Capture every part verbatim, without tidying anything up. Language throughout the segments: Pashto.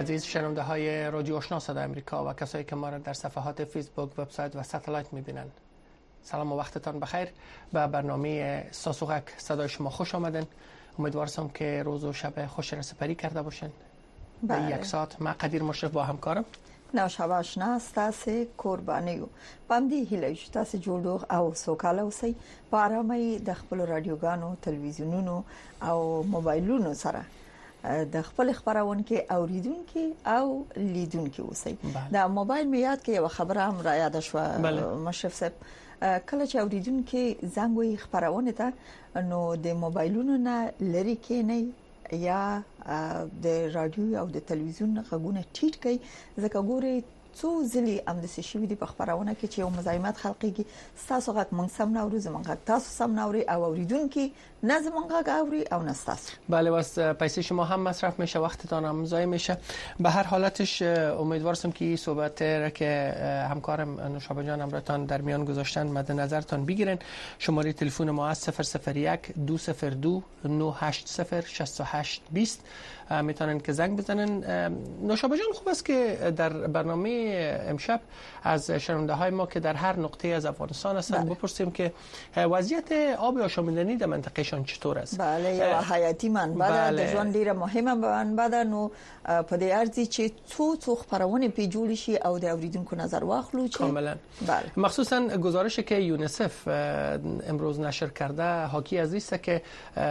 عزیز شنونده های رادیو آشنا صدای آمریکا و کسایی که ما را در صفحات فیسبوک، وبسایت و ساتلایت می‌بینند، سلام و وقتتان بخیر. به برنامه ساسوغک صدای شما خوش آمدن. امیدوارم که روز و شب خوش را سپری کرده باشین. به یک ساعت ما قدیر مشرف با همکارم نو شبه آشنا ستاسو قربانیو باندې هیله چې تاسو جوړ او سوکاله اوسئ په آرامۍ د خپل رادیوګانو، تلویزیونونو او موبایلونو سره د خپل خبرونکو اوریدونکو او لیدونکو اوسئ. د موبایل میاد کې یو خبره هم را یاد شو مشرف صاحب، کله چې اوریدونکو زنګ وي خبرونه ته نو د موبایلونو نه لری کې نه یا د رادیو او د تلویزیون غږونه ټیټ کړي، ځکه ګوري څو ځلې هم د شي دی په خبرونه کې چې یو مزاحمت خلقيږي. تاسو غږ مونږ سم نورو زمونږ غږ تاسو سم نوري او اوریدونکو نه زمونږ غږ اوري او نه تاسو. بله، واسه پیسې شما هم مصرف میشه، وقتتان هم ضایع میشه. به هر حالتش امیدوارم که این صحبت را که همکارم نوشابه جان امرتان در میان گذاشتن مد نظرتان بگیرن. شماره تلفن ما از صفر صفر یک دو صفر دو نه هشت صفر شصت و هشت بیست میتونن که زنگ بزنن. نوشابه جان، خوب است که در برنامه امشب از شنونده های ما که در هر نقطه از افغانستان هستند بپرسیم که وضعیت آب آشامیدنی در منطقهشان چطور است. بله، یو حیاتی منبع د ژوند ډیره مهمه منبع ده. نو په دې ارزي چې څو څو خبرونه پی جوړ شي او د اوریدونکو نظر واخلو چې کاملا. بله، مخصوصا گزارشی که یونیسف امروز نشر کرده حاکی از است که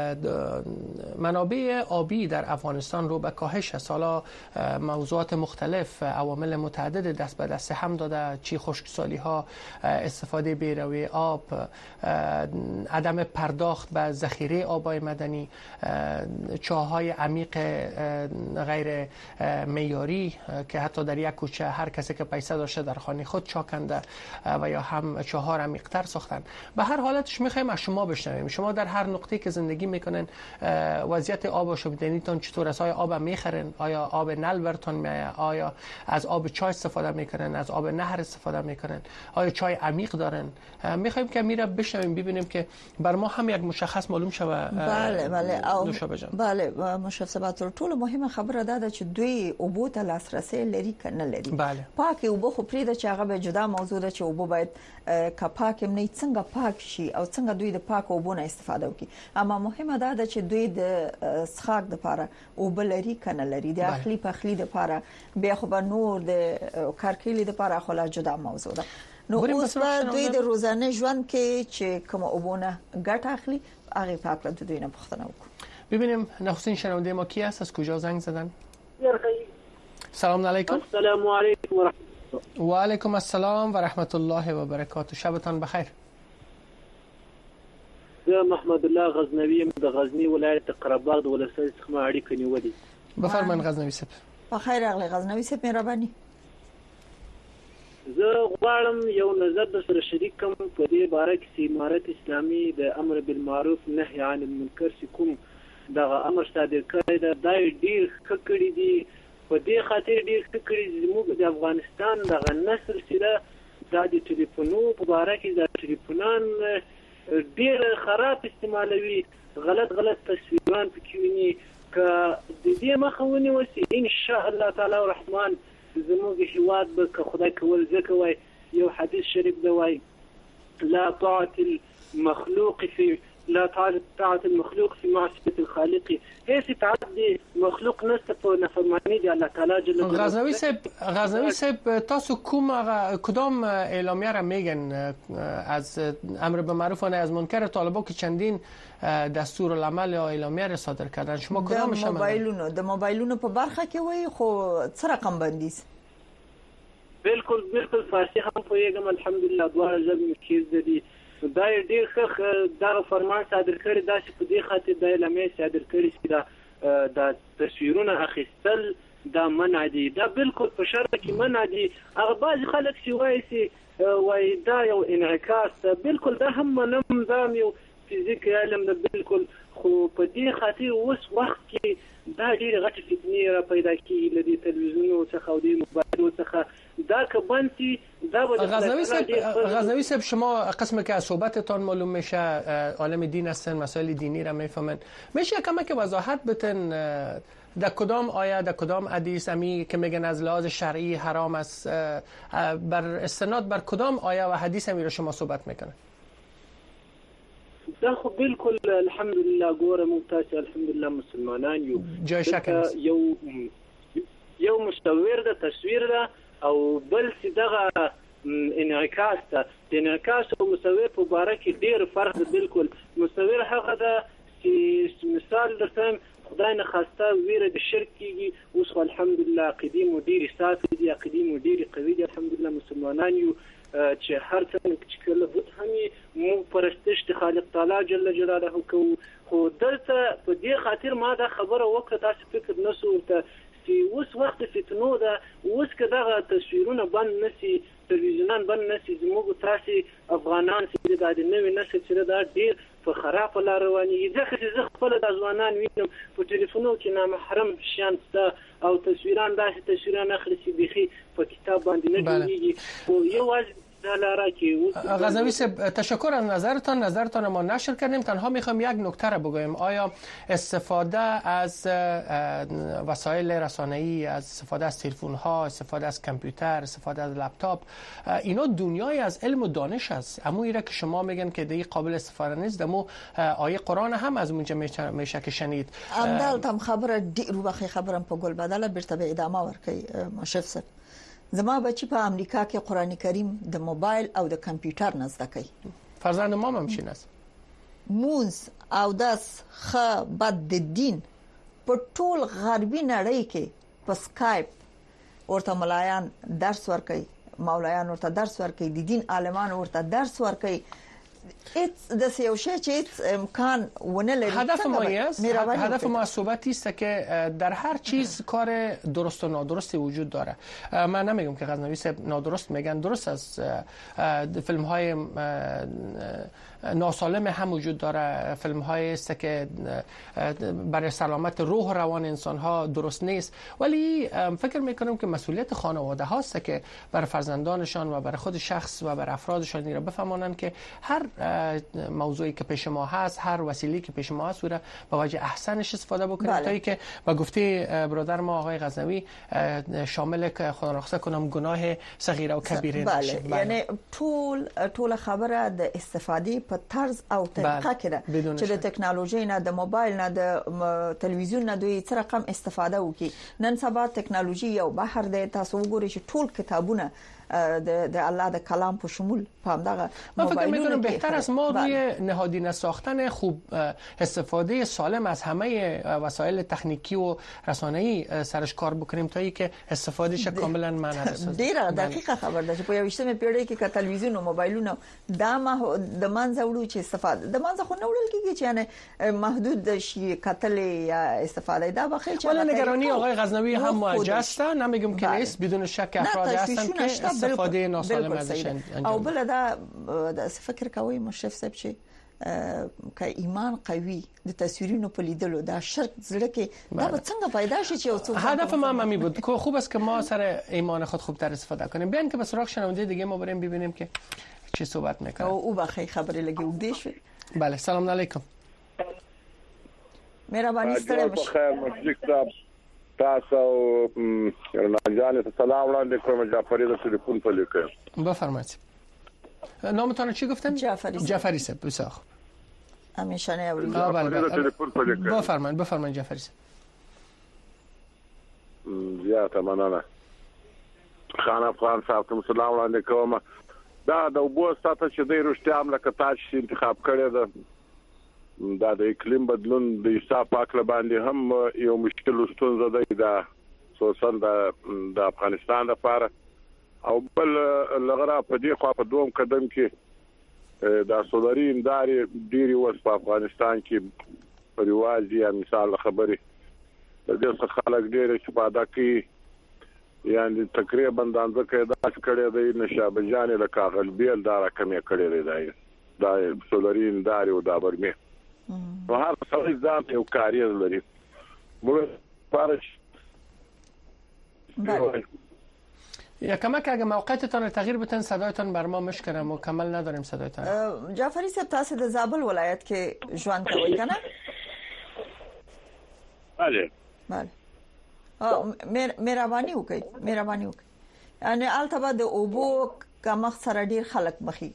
منابع آبی در افغانستان رو به کاهش است. حالا موضوعات مختلف، عوامل متعدد دست به دست هم داده، چی خشکسالی ها، استفاده بیروی آب، عدم پرداخت به ذخیره آبای مدنی، چاه‌های عمیق غیر معیاری که حتی در یک کوچه هر کسی که پیسه داشته در خانه خود چاه کنده و یا هم چاه‌ها عمیق‌تر ساختن. به هر حالتش می‌خوایم از شما بشنویم. شما در هر نقطه‌ای که زندگی میکنن وضعیت آب آشامیدنیتون چطور است؟ آیا آب میخرن؟ آیا آب نل براتون میاد؟ آیا از آب چای استفاده میکنن؟ از آب نهر استفاده میکنن؟ آیا چای عمیق دارن؟ میخوایم که میره بشنویم ببینیم که بر ما هم یک مشخص معلوم شوه. بله بله او بله مشخصات ټول مهمه خبره ده چې دوی اوبو ته لاسرسي لري کنه لري. بله. پاکي اوبو خو پرې د چې هغه به جدا موضوع ده چې اوبو باید کپاک نه څنګه پاک شي او څنګه دوی د پاک اوبو نه استفاده وکړي. اما مهمه ده چې دوی د څښاک لپاره اوبو لري کنه لري، د اخلي پخلي لپاره بیا خو به نور د کارکېلي لپاره خو لا جدا موضوع ده. نو اوس دوی د روزانه ژوند کې چې کوم اوبونه ګټه اخلي هغه په اړه د دوی نه پوښتنه وکړو. ببینیم نخستین شنونده ما کی است، از کجا زنگ زدن؟ سلام علیکم. السلام علیکم و رحمت الله. و علیکم السلام و رحمت الله و برکاته. شبتان بخیر. زه محمد الله غزنوی د غزنی ولایت قره‌باغ د ولسوالۍ څخه اړیکه نیولې. بفرمایئ غزنوی صاحب. بخیر اغلی غزنوی صاحب، مهرباني. زه غواړم یو نظر د سره شریک کوم په دې باره کې چې امارت اسلامي د امر بالمعروف نهي عن المنکر چې کوم دغه امر صادر کړی دی دا ډېر ښه کړی دی. په دې خاطر ډېر ښه کړی دی زموږ د افغانستان دغه نسل چې ده دا د ټلیفونو په باره کې د ټلیفونان ډېر خراب استعمالوي، غلط غلط تصویران پکې ویني. که د دې مخه ونیول شي ان شاء الله تعالی الرحمن زموږ هیواد به که خدای کول ځکه وای یو حدیث شریف دی وای لا طاعة المخلوق في لا طاعة المخلوق في معصية الخالق. هیڅ اطاعت دی مخلوق نشته په نافرمانی دی الله تعالی جل جلاله. غزنوی صاحب غزنوی صاحب تاسو کوم کدام اعلامیه را میگن از امر به معروف و نهی از منکر طالبان که چندین دستور العمل یا اعلامیه را صادر کردن؟ شما کدامش؟ د موبایلونو د موبایلونو په برخه کې وای خو څه رقم بندي؟ بالکل بالکل فارسی هم پوهیږم الحمدلله دواړه ژبې کې زده دي. دا ډېر ښه دغه فرمان صادر کړی دا چې په دې خاطر دا اعلامیه صادر کړې چې دا د تصویرونه اخیستل دا منع دي. دا بالکل په شرع کې منع دي. هغه بعضې خلک چې وایي چې وایي دا یو انعکاس، بالکل دا هم منم. دا یو فزیک علم د بالکل خو په دې خاطر اوس وخت کې دا ډېر غټ فتنې را پیدا کیږي لدی تلویزیونونو څخه او د موبایلونو څخه دا که بند شي دا به غزنوی صاحب غزنوی صاحب شما قسم که از صحبتتان معلوم میشه عالم دین هستن، مسائل دینی را میفهمن، میشه کمک وضاحت بتن در کدام آیه در کدام حدیث امی که میگن از لحاظ شرعی حرام است بر استناد بر کدام آیه و حدیث امی رو شما صحبت میکنه؟ دا خو بالکل الحمدلله ګوره موږ تاسې الحمدلله مسلمانان یو جای شک نیست یو یو مصور ده تصویر ده او بل چې دغه انعکاس ده د انعکاس او مصور په باره کې ډېر فرق ده. بالکل مصور هغه ده چې مثال درته خدای نه خواسته ویره د شرک کېږي. اوس خو الحمدلله عقیدې مو ډېرې صافې دي، عقیدې مو ډېرې قوي دي، الحمدلله مسلمانان یو چې هر څنګه چې کله بت هم موږ پرستش د خالق تعالی جل جلاله کوو. خو دلته په دې خاطر ما دا خبره وکړه تاسو فکر نسو ورته چې اوس وخت فتنو ده، اوس که دغه تصویرونه بند نسي، تلویزیونان بند نسي، زموږ تاسې افغانان چې دا د نوي نسل چې دا ډېر په خرابه لار روانېږي. ځکه چې زه خپله دا ځوانان وینم په ټلیفونو کې نامحرم شیان شته او تصویران داسې تصویران اخلي چې بیخي په کتاب باندې نه جوړېږي. خو یوازې غزنوی صاحب تشکر از نظرتان. نظرتان ما نشر کردیم. تنها میخوام یک نکته را بگویم. آیا استفاده از وسایل رسانه‌ای، از استفاده از تلفن ها، استفاده از کامپیوتر، استفاده از لپتاپ، اینا دنیای از علم و دانش است. اما ایره که شما میگن که دیگه قابل استفاده نیست، دمو آیه قرآن هم از اونجا میشه که شنید. امدال تم خبره دیرو بخی خبرم په ګل بدله برته به ادامه ورکي مشرف صاحب. زما بچی په امریکا کې قرآن کریم د موبایل او د کمپیوټر نه زده کوي. فرزند ما هم شین است. مونز او داس خ بد د دین په ټول غربي نړۍ کې په سکایپ ورته ملایان درس ورکوي، مولایان ورته درس ورکوي، د دین عالمان ورته درس ورکوي. ایت د سیاوشه چې امکان ونه لري. هدف ما است هدف ما صحبتی است که در هر چیز کار درست و نادرستی وجود داره. من نمیگم که غزنوی صاحب نادرست میگن، درست از فیلم های ناسالم هم وجود داره، فیلم های است که برای سلامت روح و روان انسان ها درست نیست، ولی فکر میکنم که مسئولیت خانواده هاست که برای فرزندانشان و برای خود شخص و برای افرادشان این را بفهمانند که هر موضوعی که پیش ما هست، هر وسیله‌ای که پیش ما هست، را به وجه احسنش استفاده بکنیم. بله. تا اینکه با گفته برادر ما آقای غزنوی شامل که خدا نخواسته کنم گناه صغیره و کبیره بله. نشه. بله. یعنی ټول ټول خبره د استفاده په طرز او طریقه کې ده چې د ټکنالوژي نه، د موبایل نه، د تلویزیون نه دوی څه رقم استفاده وکړي. نن سبا ټکنالوژي یو بحر دی. تاسو وګورئ چې ټول کتابونه د الله د کلام په شمول په دغه موبایلونو کې بهتر است ما روی نهادینه ساختن خوب استفاده سالم از همه وسایل تکنیکی و رسانه‌ای سرش کار بکنیم تا اینکه استفادهش کاملا منع بسازیم. ډیره دقیقه خبر ده چې په یوشتمه پیړۍ کې ک تلویزیون او موبایلونه دا ما د منځ وړو چې استفاده د منځ خو نه وړل کیږي چې یعنی محدود شي کتل یا استفاده دا بخیر چې ولی نگرانی آقای غزنوی هم موجه است. نمیگم که نیست، بدون شک افراد هستن که استفاده ناسالم ازش انجام او بل دا د فکر کوي مشرف صاحب چې که ایمان قوي د تصویرونو په لیدلو دا شرط زړه کې دا به څنګه پیدا شي چې اوڅو هدف ما هم بود که خوب است که ما سر ایمان خود خوبتر استفاده کنیم. بیان که به سراغ شنونده دیگه ما بریم ببینیم که چی صحبت میکنه. او بخیر خبرې لګي وګدې شو. بله سلام علیکم. مهرباني ستړي بخیر مشرف صاحب تاسو رنجان ته سلام وړاندې کوم. جعفری د تلیفون په لیکه بفرمایید. نامتون چی گفتن؟ جعفری جعفری صاحب. بسیار خوب. همیشانه اولید. بفرمایید بفرمایید جعفری صاحب. زیاته مننه. خان افغان صاحب ته سلام وړاندې کوم. دا د وبو ستاسو چې د رښتیا لکه تاسو انتخاب کړی ده دا د اقلیم بدلون د حساب پاکله باندې هم یو مشکل ستونزه ده د خصوصا د افغانستان لپاره او بل لغره په دې خوا په دوم قدم کې د سولري امداري ډيري وس په افغانستان کې پریواز یا مثال خبري د دې څخه خلک ډېر استفاده کوي. یعنی تقریبا د اندازه کې دا کړي د نشابجان له کاغل بیل دا رقم یې کړي دی دا سولرین داري او دا برمه نو هر څه ځان یو کاری لري موږ پارش یا کمک اگه موقعیتتان رو تغییر بتن صدایتان بر ما مشکنه مکمل نداریم صدایتان. جعفری صاحب تاسو د زابل ولایت کې ژوند کوئ کنه؟ بله بله. مهرباني وکړئ مهرباني وکړئ یعنی البته د اوبو کمښت سره ډیر خلک مخې.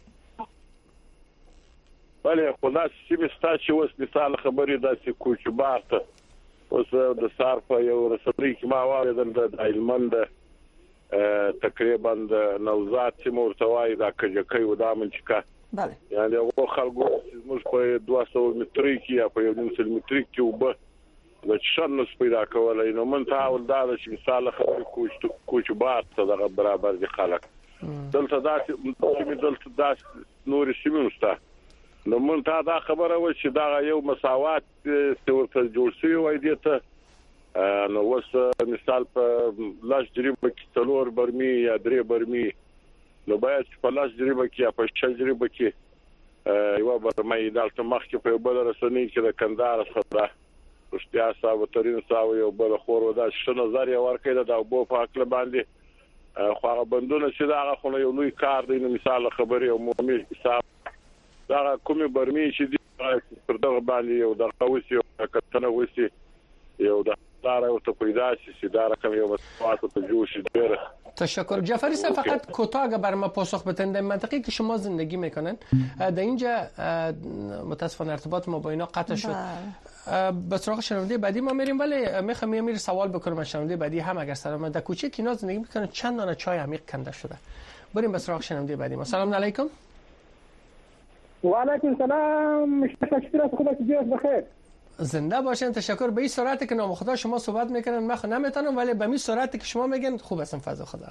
بله خدا چې مستا چې اوس مثال خبرې داسې کوچبارت اوس د سار په یو رسمي کې ما واردل د علمند تقریبا د نوزاد چې مرتوای دا کجکې و دا منچکا بله یعنی هغه خلکو موږ په دوه سوه متري کې یا په یو نیم سل متري کې وب د شنو پیدا کولای نو من تاول دا چې مثال خبرې کوچ کوچبارت دغه برابر دي خلک دلته دا چې دلته دا نور شیمسته نو مون ته دا خبره و چې دا یو مساوات ورته جوړ شوی وای دی ته نو وس مثال په لاس جریبه کې څلور برمي یا درې برمي نو باید په لاس جریبه کې یا په شل جریبه کې یو برمي دالته مخ کې په بل رسنۍ کې د کندهار څخه رښتیا صاحب ترين صاحب یو بل خور ودا شنه نظر یې ورکړه دا بو په عقل باندې خو هغه بندونه چې دا خو یو لوی کار دی نو مثال خبرې او مومي حساب دا کومه برمي چې دی پر دغه باندې یو د قوسي او کتنه وسی یو د داره او ته پیدا شي داره کوم یو مساوات ته جوش ډیر. تشکر جعفری صاحب. فقط کوتاه اگر بر ما پاسخ بدن در منطقه‌ای که شما زندگی میکنن در اینجا متاسفانه ارتباط ما با اینا قطع شد. به سراغ شنونده بعدی ما میریم ولی میخوام یه میر سوال بکنم از شنونده بعدی هم اگر سلام در کوچه که اینا زندگی میکنن چند دانه چای عمیق کنده شده. بریم به سراغ شنونده بعدی ما. سلام علیکم. و علیکم السلام. متشکرم از خدا که بخیر. زنده باشین. تشکر. به این سرعتی که نام خدا شما صحبت میکنن من خود نمیتونم ولی به این سرعتی که شما میگن خوب هستم فضل خدا.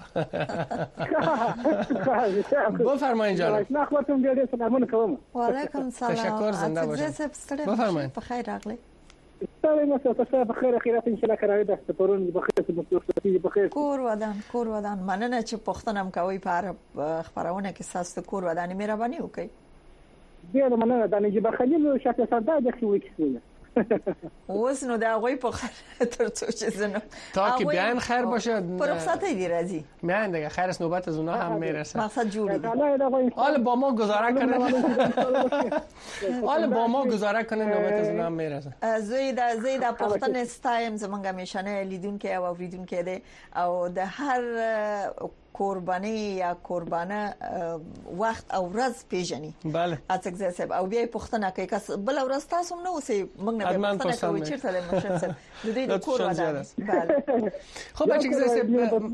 بفرمایید جناب. نه خودتون بیاد سلام کوم. و علیکم سلام. تشکر. زنده باشین. بفرمایید. بخیر راغلی. سلام مساء بخیر خیرات ان شاء الله کرای دست پرون بخیر متوسطی بخیر. کور ودان کور ودان مننه چې پښتنم کوي په خبرونه کې ساست کور ودان مهرباني وکړي. بیا مننه د نجيب خلیل شاته سردا د خوي کیسه. اوس نو دا غوي په تر څو چې زنه تا که بیان خیر باشه پر رخصت دی راځي میان دیگه خیر است نوبت از اونها هم میرسه. مقصد جوړي حالا با ما گزاره کنن حالا با ما گزاره کنن نوبت از اونها هم میرسه. زوی دا زوی دا پښتن استایم زمونږه میشنه لیدونکو او اوریدونکو دی او د هر قربانی یا قربانه وخت او ورځ پیژني. بله. اڅک صاحب او بیا پښتنه کوي کس بل ورځ تاسو نو اوسې موږ نه پښتنه کوي چیرته له مشن د دې د کور ودان. بله. خب اڅک صاحب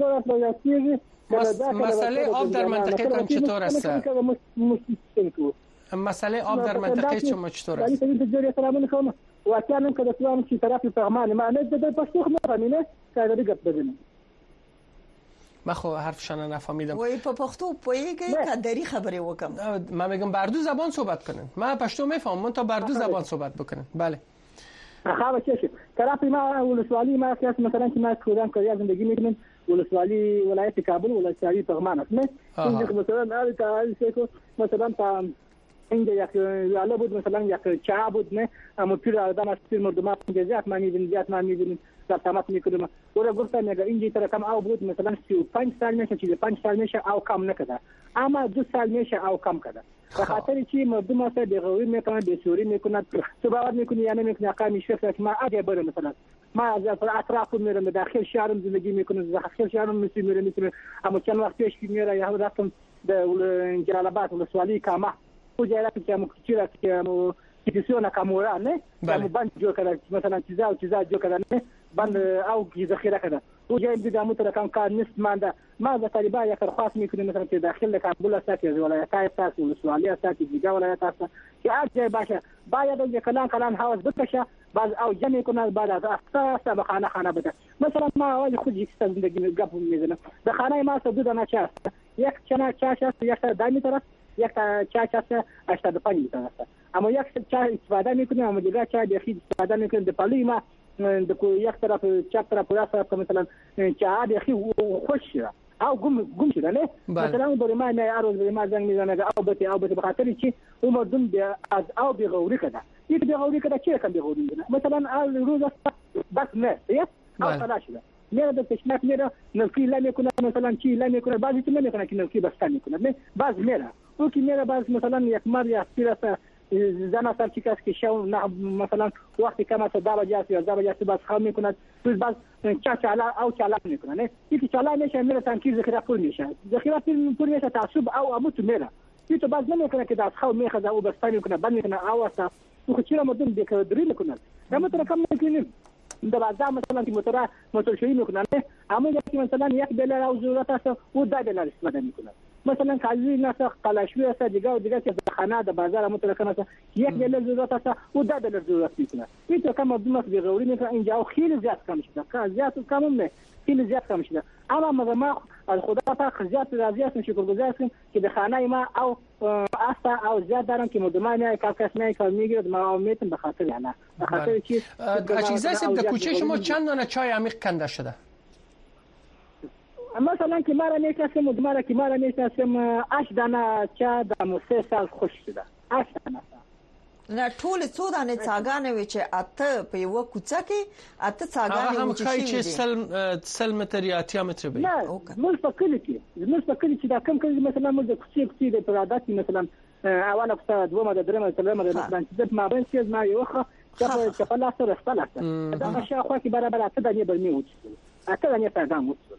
مسئله آب در منطقه تان چطور است؟ مسئله آب در منطقه شما چطور است؟ واکانم که د اسلام چې طرف پیغمان ما نه د پښتو خبره نه کاږي ګپ بدنه. من خب حرفشان نفهمیدم. وای په پښتو پوهیږي کدری خبرې وکم. من میگم بردو زبان صحبت کنن. من پښتو میفهمم من تا بردو زبان صحبت بکنن. بله. خب چه طرف ما ولسوالی ما کلاس مثلا که ما کودان کاریا زندگی میکنم ولسوالی ولایت کابل ولسوالی پیغمان است نه. اینجا مثلا آلی تا مثلا تا اینجا یک یاله بود مثلا یک چا بود نه اما پیر آدم است پیر مردم جزیات ما میبینیم جزیات ما میبینیم در تماس میکنیم ولی گفتم اگر اینجا تر کم آب بود مثلا سی و پنج سال میشه چیز پنج سال میشه او کم نکده اما دو سال میشه او کم کده به خاطر چی مردم است بغوی میکنن بسوری میکنن تو باور میکنی یا نمیکنی اقام شفت ما اگه بره مثلا ما از اطراف میرم داخل شهرم زندگی میکنم داخل شهرم میرم میرم اما چند وقت پیش میره یا رفتم در جلال آباد ولسوالی کامه وجاء لك كم كثيرة كم كتيسيونا كامورا نه كم بند جو كذا مثلا چیزا و چیزا جو كذا نه بند او کی ذخیره كذا وجاء بدأ متر كم كان نصف ماندا ما ذا طالبا يا كرخاص ممكن مثلا في داخل كابولا ساكي ولا تايساس والسواليا ساكي جيجا ولا تاسا يا جاي باشا بايا ده كلام كلام هاوس بكشا بعض او جمع يكون بعد اساس بخانه خانه بده مثلا ما واجي خذ يكسن زندگی قبل میزنه ده خانه ما سدود انا چاس یک چنا چاش یک دایمی طرف یک چا چا هشتاد و پنج لیتر است اما یک چا استفاده میکنیم اما دیگه چا دیگه استفاده میکنیم د پالی ما د یک طرف چپ طرف راست طرف مثلا چا دیگه خوش او گم گم شده نه مثلا اون برای ما نه روز برای ما زنگ میزنه او بته او بته بخاطر چی اون مردم از او بیغوری کده این بیغوری کده چه کم بیغوری مثلا روز بس نه یا او خلاص شده میره به تشنک میره نلکی لا میکنه مثلا چی لا میکنه بعضی تو نمیکنه که نلکی بس میکنه نه بعض میره او که میره بعض مثلا یک مر یا سیرسه زن سر چی کس که شو مثلا وقتی کم است ده بجه یا ده بجه بس خام میکنه روز بعد چا چالا او چالا میکنه نه یکی چالا میشه میره تنکی ذخیره پول میشه ذخیره پول میشه تعصب او اموت میره این تو بعد نمیکنه که داس خام میخواد او بس میکنه بعد میکنه او است او چرا مدن بکدری میکنه اما تو کم میکنیم در بعد مثلا که موتور موتور شویی میکنه اما یکی مثلا یک دلار او ضرورت است او ده دلار استفاده میکنه مثلا کالی نسخ قلاشوی است دیگه و دیگه که خانه در بازار مترکم است یک دلار ضرورت است او ده دلار ضرورت میکنه این تو کم مردم به غوری میکنه اینجا خیلی زیاد کم شده که زیاد کم نه خیلی زیاد کم شده اما ما از خدا پاک زیاد راضی هستم شکرگزار هستم که به خانه ما او است او زیاد دارم که مردمان کاکاس نه کار میگیرد ما میتونم به خاطر نه به خاطر چی عزیزه سید در کوچه شما چند دانه چای عمیق کنده شده مثلا که مرا میکسم و مرا که مرا میکسم اش دانه چا د سه سال خوش شده اش دانه نه ټول څو دانې څاګانې وي چې اته په یو کوڅه کې اته څاګانې هم خای چې سل سل متر یا اتیا متر وي نه موږ په کلی کې موږ په کلی چې دا کم کلی مثلا موږ د کوڅې کوڅې د پرادات مثلا اوله کوڅه دومره د درمه سلامه د مثلا چې ما بین چې ما یو خو چې په لاس سره خپل است دا شاو خو کې برابر اته دانې برمی وځي اته دانې پیغام وځي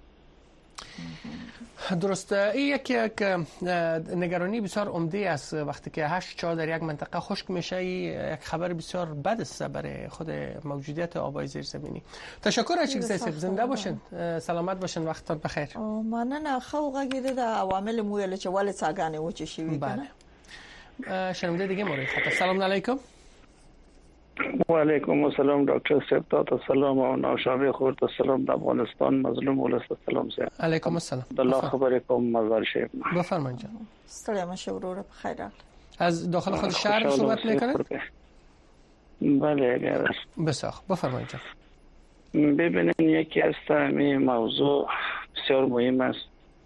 درسته. این یک یک نگرانی بسیار عمده است وقتی که هشت چاه در یک منطقه خشک میشه. یک خبر بسیار بد است برای خود موجودیت آبای زیرزمینی. تشکر از اینکه زنده باشین، سلامت باشین، وقتتان بخیر. مننه. خو غږیده د عوامل مو ویل چې ولې څاګانې و چې شي کنه. شنونده دیگه مورد خط. سلام علیکم. و علیکم السلام دکتر صاحب. تا سلام و نوشابه خورد سلام در افغانستان مظلوم ولست سلام صاحب. علیکم السلام. الله خبر کوم مزار شیخ. بفرمایید جان. سلام شورور بخیر. از داخل خود شهر صحبت میکنید؟ بله اگر بسیار بفرمایید جان. ببینید یکی از این موضوع بسیار مهم است.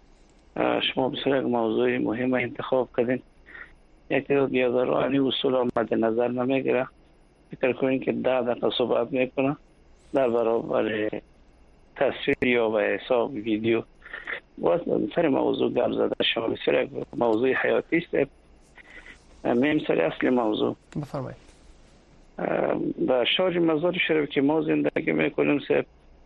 شما بسیار یک موضوع مهم انتخاب کردین. یکی بیادرانی اصول مد نظر نمیگیره. فکر کنین که ده دقیقه صحبت میکنه در برابر تصویر یا به حساب ویدیو باز سر موضوع گپ زده شما. بسیار موضوع حیاتی است. میم سر اصل موضوع بفرمایید. در شارع مزار شریف که ما زندگی میکنیم سر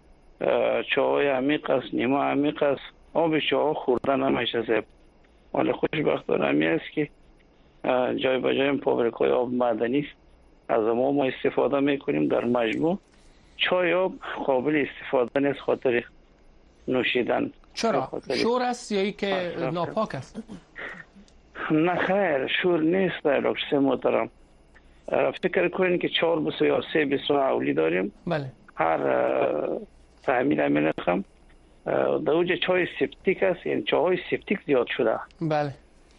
چاهای عمیق است، نیمه عمیق است، آب چاه خورده نمیشه سر. ولی خوشبختانه همی است که جای به جای فابریکای آب معدنی است. از ما ما استفاده میکنیم. در مجموع چای آب قابل استفاده نیست خاطر نوشیدن. چرا؟ شور است یا ای که ناپاک است؟ نه خیر شور نیست دکتر محترم. فکر کنین که چهار بسو یا سه بسو اولی داریم. بله. هر تعمیل همین رقم در اوج چای سپتیک است. یعنی چای سپتیک زیاد شده. بله.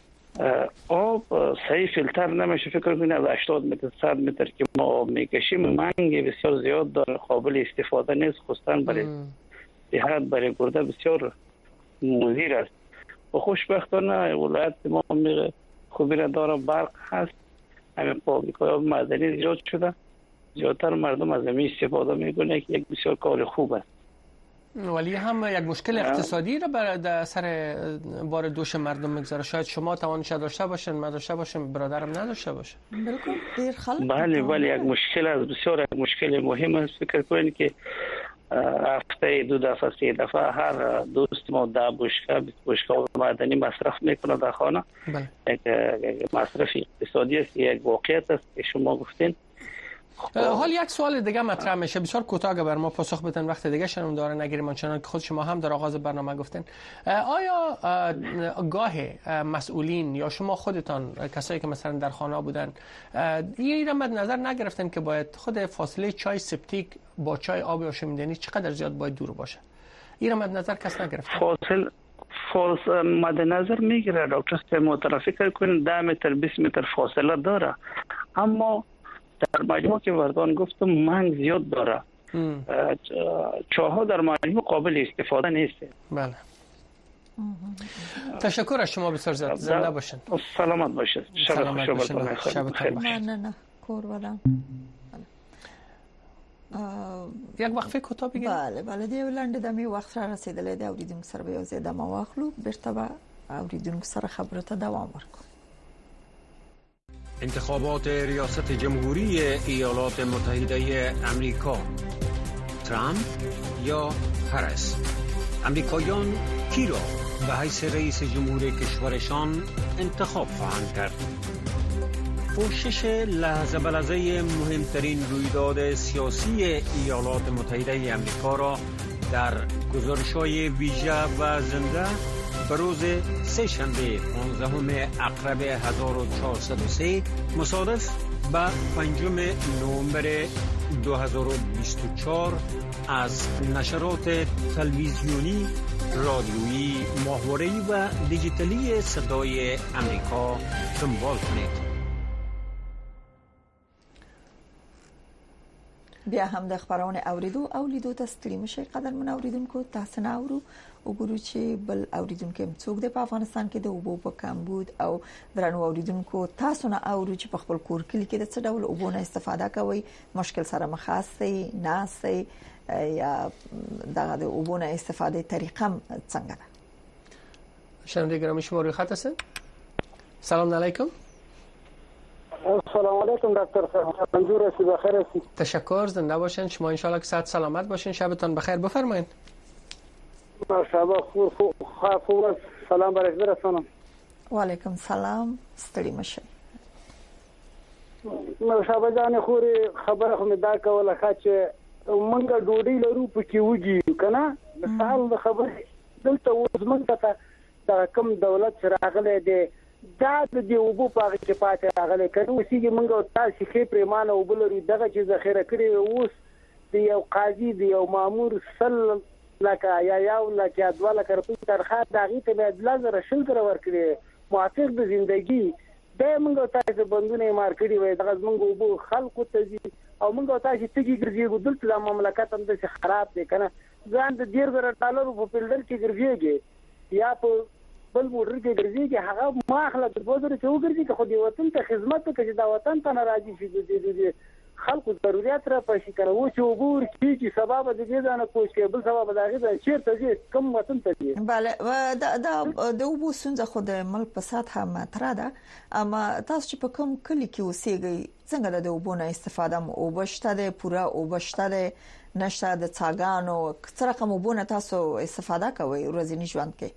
آب صحیح فیلتر نمیشه. فکر کنید از هشتاد متر صد متر که ما آب میکشیم منگ بسیار زیاد داره، قابل استفاده نیست. خصوصا برای صحت برای گرده بسیار مضر است. و خوشبختانه ولایت ما خوبی را داره، برق هست، همین فابریکای آب معدنی زیاد شده، زیادتر مردم از همین استفاده میکنه که یک بسیار کار خوب است. ولی هم یک مشکل اقتصادی را بر سر بار دوش مردم میگذاره. شاید شما توانش داشته باشین، ما داشته باشیم، برادرم نداشته باشه. بالکل دیر خلق. بله ولی یک مشکل است، بسیار یک مشکل مهم است. فکر کنید که هفته دو دفعه سه دفعه هر دوست ما ده بشکه بیست بشکه معدنی مصرف میکنه در خانه. بله. یک مصرف اقتصادی است، یک واقعیت است که شما گفتین. حال یک سوال دیگه مطرح میشه، بسیار کوتاه بر ما پاسخ بدن، وقت دیگه شنم داره نگیریم. آنچنان که خود شما هم در آغاز برنامه گفتین، آیا گاه مسئولین یا شما خودتان کسایی که مثلا در خانه بودن این را مد نظر نگرفتن که باید خود فاصله چای سپتیک با چای آب آشامیدنی چقدر زیاد باید دور باشه؟ این را مد نظر کس نگرفت؟ فاصله فاصله مد نظر میگیره دکتر محترم. فکر کنید ده متر بیست متر فاصله داره، اما در مجموع که وردان گفتم منگ زیاد داره. چاها در مجموع قابل استفاده نیست. بله. تشکر از شما بسیار زیاد. زنده باشین. سلامت باشید. سلامت باشین. شبتون بخیر. ممنون. قربان. یک وقفه کوتاه بگیریم. بله بله دی ولنډ د می وخت را رسیدلې دی اوریدونکو سره به یو ځای د مواخلو بیرته به اوریدونکو سره خبرو ته دوام ورکړو. انتخابات ریاست جمهوری ایالات متحده امریکا، ترامپ یا هریس. امریکاییان کی را به حیث رئیس جمهور کشورشان انتخاب خواهند کرد؟ پوشش لحظه به لحظه مهمترین رویداد سیاسی ایالات متحده امریکا را در گزارش‌های ویژه و زنده به روز سه‌شنبه پانزدهم اکتبر هزار و چهارصد و سه مصادف به پنجم نوامبر دو هزار و بیست و چهار از نشرات تلویزیونی، رادیویی، ماهواره‌ای و دیجیتالی صدای امریکا دنبال کنید. بیا هم د خبرونه اوریدو او لیدو ته ستړي مشه قدرمن اوریدونکو تاسو نه اورو وګورو چې بل اوریدونکو څوک د افغانستان کې د اوبو په کمبود او درنو اوریدونکو تاسو نه اورو چې په خپل کور کې کې د څه ډول اوبو نه استفاده کوي، مشکل سره مخ یاست نه یا دغه د اوبو نه استفاده طریقه څنګه ده؟ شنونده گرامی شما روی خط هستن؟ سلام علیکم. السلام علیکم دکتر صاحب، منظور هستی بخیر هستی؟ تشکر، زنده باشین. شما ان شاء الله که صحت سلامت باشین. شبتون بخیر. بفرمایید. مرحبا. خوب خوب خوب سلام برش برسانم. و علیکم سلام. ستړي مشه. مرحبا جان، خوري خبره خو مې دا کوله چې مونږ ډوډۍ لرو پکې وږي کنه مثال د خبره دلته اوس مونږ ته دا کوم دولت راغله دی دا د دې اوبو په هغه کې پاتې راغلی کنه اوسېږي مونږ تاسو ښې پرېمانه اوبه لرو دغه چې ذخیره کړي اوس د یو قاضي د یو مامور سل لکه یا یو لکه یا دوه لکه روپۍ تنخواه د هغې ته باید لس زره شل زره ورکړي موافق د زندګي دا مونږ تاسو بندونه یې مار کړي وای دغه زمونږ اوبو خلکو ته ځي او مونږ تاسو تګي ګرځېږو دلته د مملکت هم داسې خراب دی کنه ځان د ډېر زره ډالرو په فلډر کې ګرځېږي یا په بل موټر کې ګرځېږي هغه ما اخله د دوه زره چې وګرځي که خو د وطن ته خدمت وکړي چې دا وطن ته نه راځي چې د خلکو ضرورت را پېښ کړي و چې وګور چې سبب د دې ځانه کوشش کوي بل سبب دا غي چیرته ځي کوم وطن ته ځي. بله دا د د اوبو سنځه خو د ملک په سطح مطرح ده، اما تاسو چې په کوم کلی کې اوسېږئ څنګه د اوبو نه استفاده مو او بشته ده پوره او بشته ده نشته د څاګانو څه رقم اوبو نه تاسو استفاده کوئ ورځنی ژوند کې؟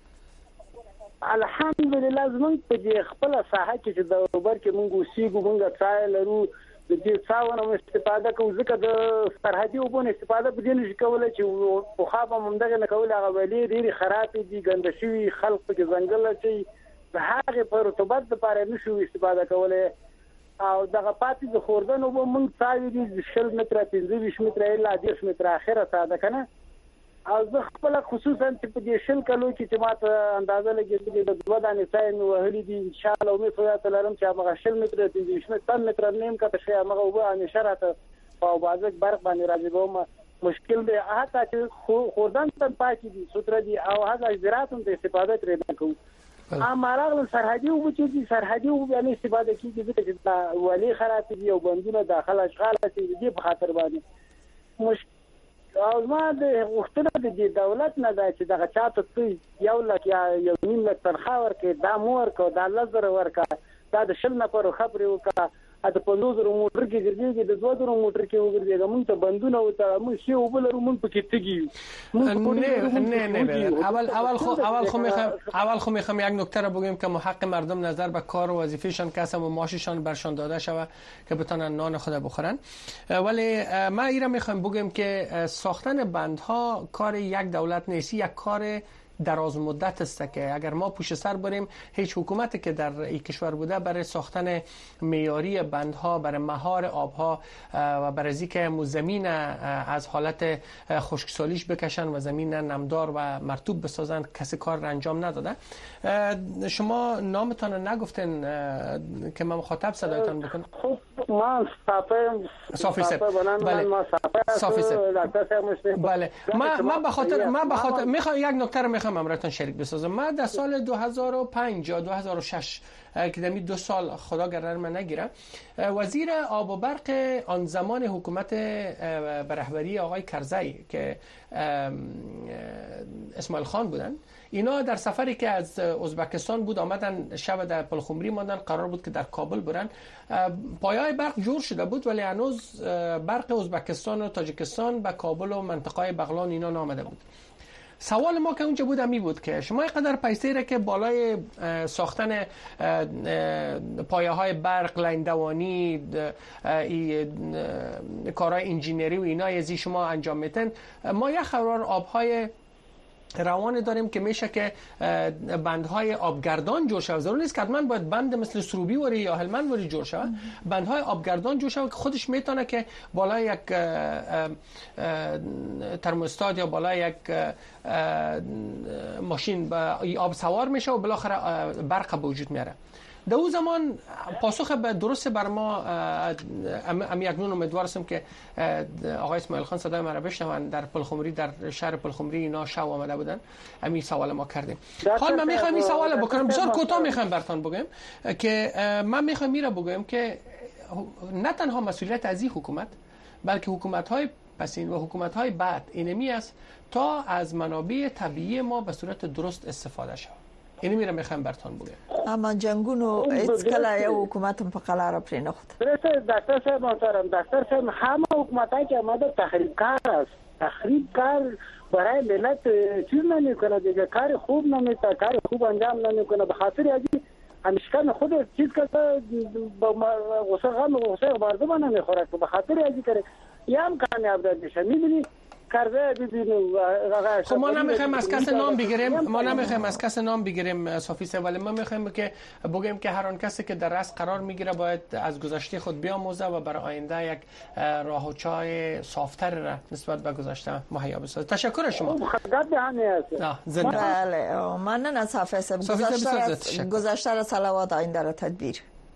الحمدلله زمونږ په خپل ساحه کې چې د اوبر کې مونږ اوسېږو مونږ ځای لرو د دې څاونه استفاده کوو ځکه د سرحدي اوبو نه استفاده په دې نشي کولای چې په خابه ممدغه نه کول هغه ویلې ډېری خراب دي ګنده شوي خلک په ځنګل کې د هغه په رطوبت لپاره نشو استفاده کولای او دغه پاتې د خوردن اوبو مونږ څاوي دي شل متره پنځه ویشت متره الا دېرش متره اخره ساده کنه او زه خپل خصوصا چې په دې شل کلو کې چې ماته اندازه لګېږي د دوه دانې ځای مې وهلي دي ان شاء الله امید خو لرم چې هغه شل متره پنځه ویشت متره متره نیم کته شي هغه اوبه همیشه راته په بازک برق باندې راځي کوم مشکل دی هغه چې خوردن ته پاتې دي سوتره دي او هغه زراعت هم استفاده ترې نه کوو. اما راغله سرحدي اوبه چې سرحدي اوبه باندې استفاده کیږي ځکه چې ولی خراب دي او بندونه داخله اشغال دي په خاطر باندې مشکل او ما د وختونه د دولت نه دا چې دغه چاته یو لک یا یو نیم لک تنخواه ورکړي دا مور کو دا لزر ورکا دا د شل نفر خبرې وکړه د پنځوس زره موټر کې ګرځېږي د دوه زره موټر کې وګرځېږي مونږ ته بندونه وته مونږ شی وبلرو مونږ پکې تګي نه نه نه اول اول خو اول خو میخوام اول خو میخوام یک نکته رو بگیم که حق مردم نظر به کار و وظیفهشان کسب و معاششان برشان داده شود که بتونن نان خود بخورن. ولی ما ایرا میخوام بگیم که ساختن بندها کار یک دولت نیست، یک کار دراز مدت است که اگر ما پشت سر بریم هیچ حکومتی که در این کشور بوده برای ساختن معیاری بندها برای مهار آبها و برای اینکه زمین از حالت خشکسالیش بکشن و زمین نمدار و مرطوب بسازن کسی کار انجام نداده. شما نامتان نگفتین که من مخاطب صدایتان بکنم؟ ما صافه صافی سب بله صافی سب بله ما ما به خاطر ما به خاطر میخوام یک نکته رو میخوام امرتان شریک بسازم. من در سال دو هزار و پنج یا دو هزار و شش که دمی دو سال خدا گرر من نگیره، وزیر آب و برق آن زمان حکومت به رهبری آقای کرزی که اسماعیل خان بودن، اینا در سفری که از ازبکستان بود آمدن، شب در پلخمری ماندن، قرار بود که در کابل برن. پایه‌های برق جور شده بود ولی هنوز برق ازبکستان و تاجیکستان به کابل و منطقه بغلان اینا نامده بود. سوال ما که اونجا بود همی بود که شما اینقدر پیسه را که بالای ساختن پایه های برق، لیندوانی، کارهای انجینری و اینا یزی شما انجام میتن، ما یک خورار آبهای روان داریم که میشه که بندهای آبگردان جور شود. ضرور نیست که حتما باید بند مثل سروبی وری یا هلمند وری جور شود، بندهای آبگردان جور شود که خودش میتونه که بالای یک ترموستات یا بالای یک ماشین به آب سوار میشه و بالاخره برق به وجود میاره. در اون زمان پاسخ به درست بر ما ام یکنون امیدوار هستم که آقای اسماعیل خان صدای ما را بشنون. در پلخمری، در شهر پلخمری اینا شو آمده بودن، همین سوال ما کردیم. حال من میخوام این سوال بکنم، بسیار کوتاه میخوام براتون بگم که من میخوام میره بگم که نه تنها مسئولیت از این حکومت بلکه حکومت های پسین و حکومت های بعد اینمی است تا از منابع طبیعی ما به صورت درست استفاده شود. اینو میرم میخوام براتون بگم. اما جنگونو هیڅ کله یو حکومت په قلاره پرې نه خود. درسته دکتر صاحب محترم، دکتر صاحب همه حکومتایی که آمده تخریب کار است، تخریب کار برای ملت چیز نمیکنه دیگه، کار خوب نمیکنه، کار خوب انجام نمیکنه. به خاطر ازی همیشه خود چیز کرده با غصه غم غصه مردم نمیخوره، به خاطر ازی کرده یا هم کامیاب میشه. میبینی خب ما نمیخوایم از کس نام بگیریم، ما نمیخوایم از کس نام بگیریم صافی سه، ولی ما میخوایم که بگیم که هر آن کسی که در رأس قرار میگیره باید از گذشته خود بیاموزه و برای آینده یک راه و چای صافتر را نسبت به گذشته مهیا بسازه. تشکر شما. زنده. بله ممنون صافی سه. گذشته گذشته را صلوات، آینده را تدبیر.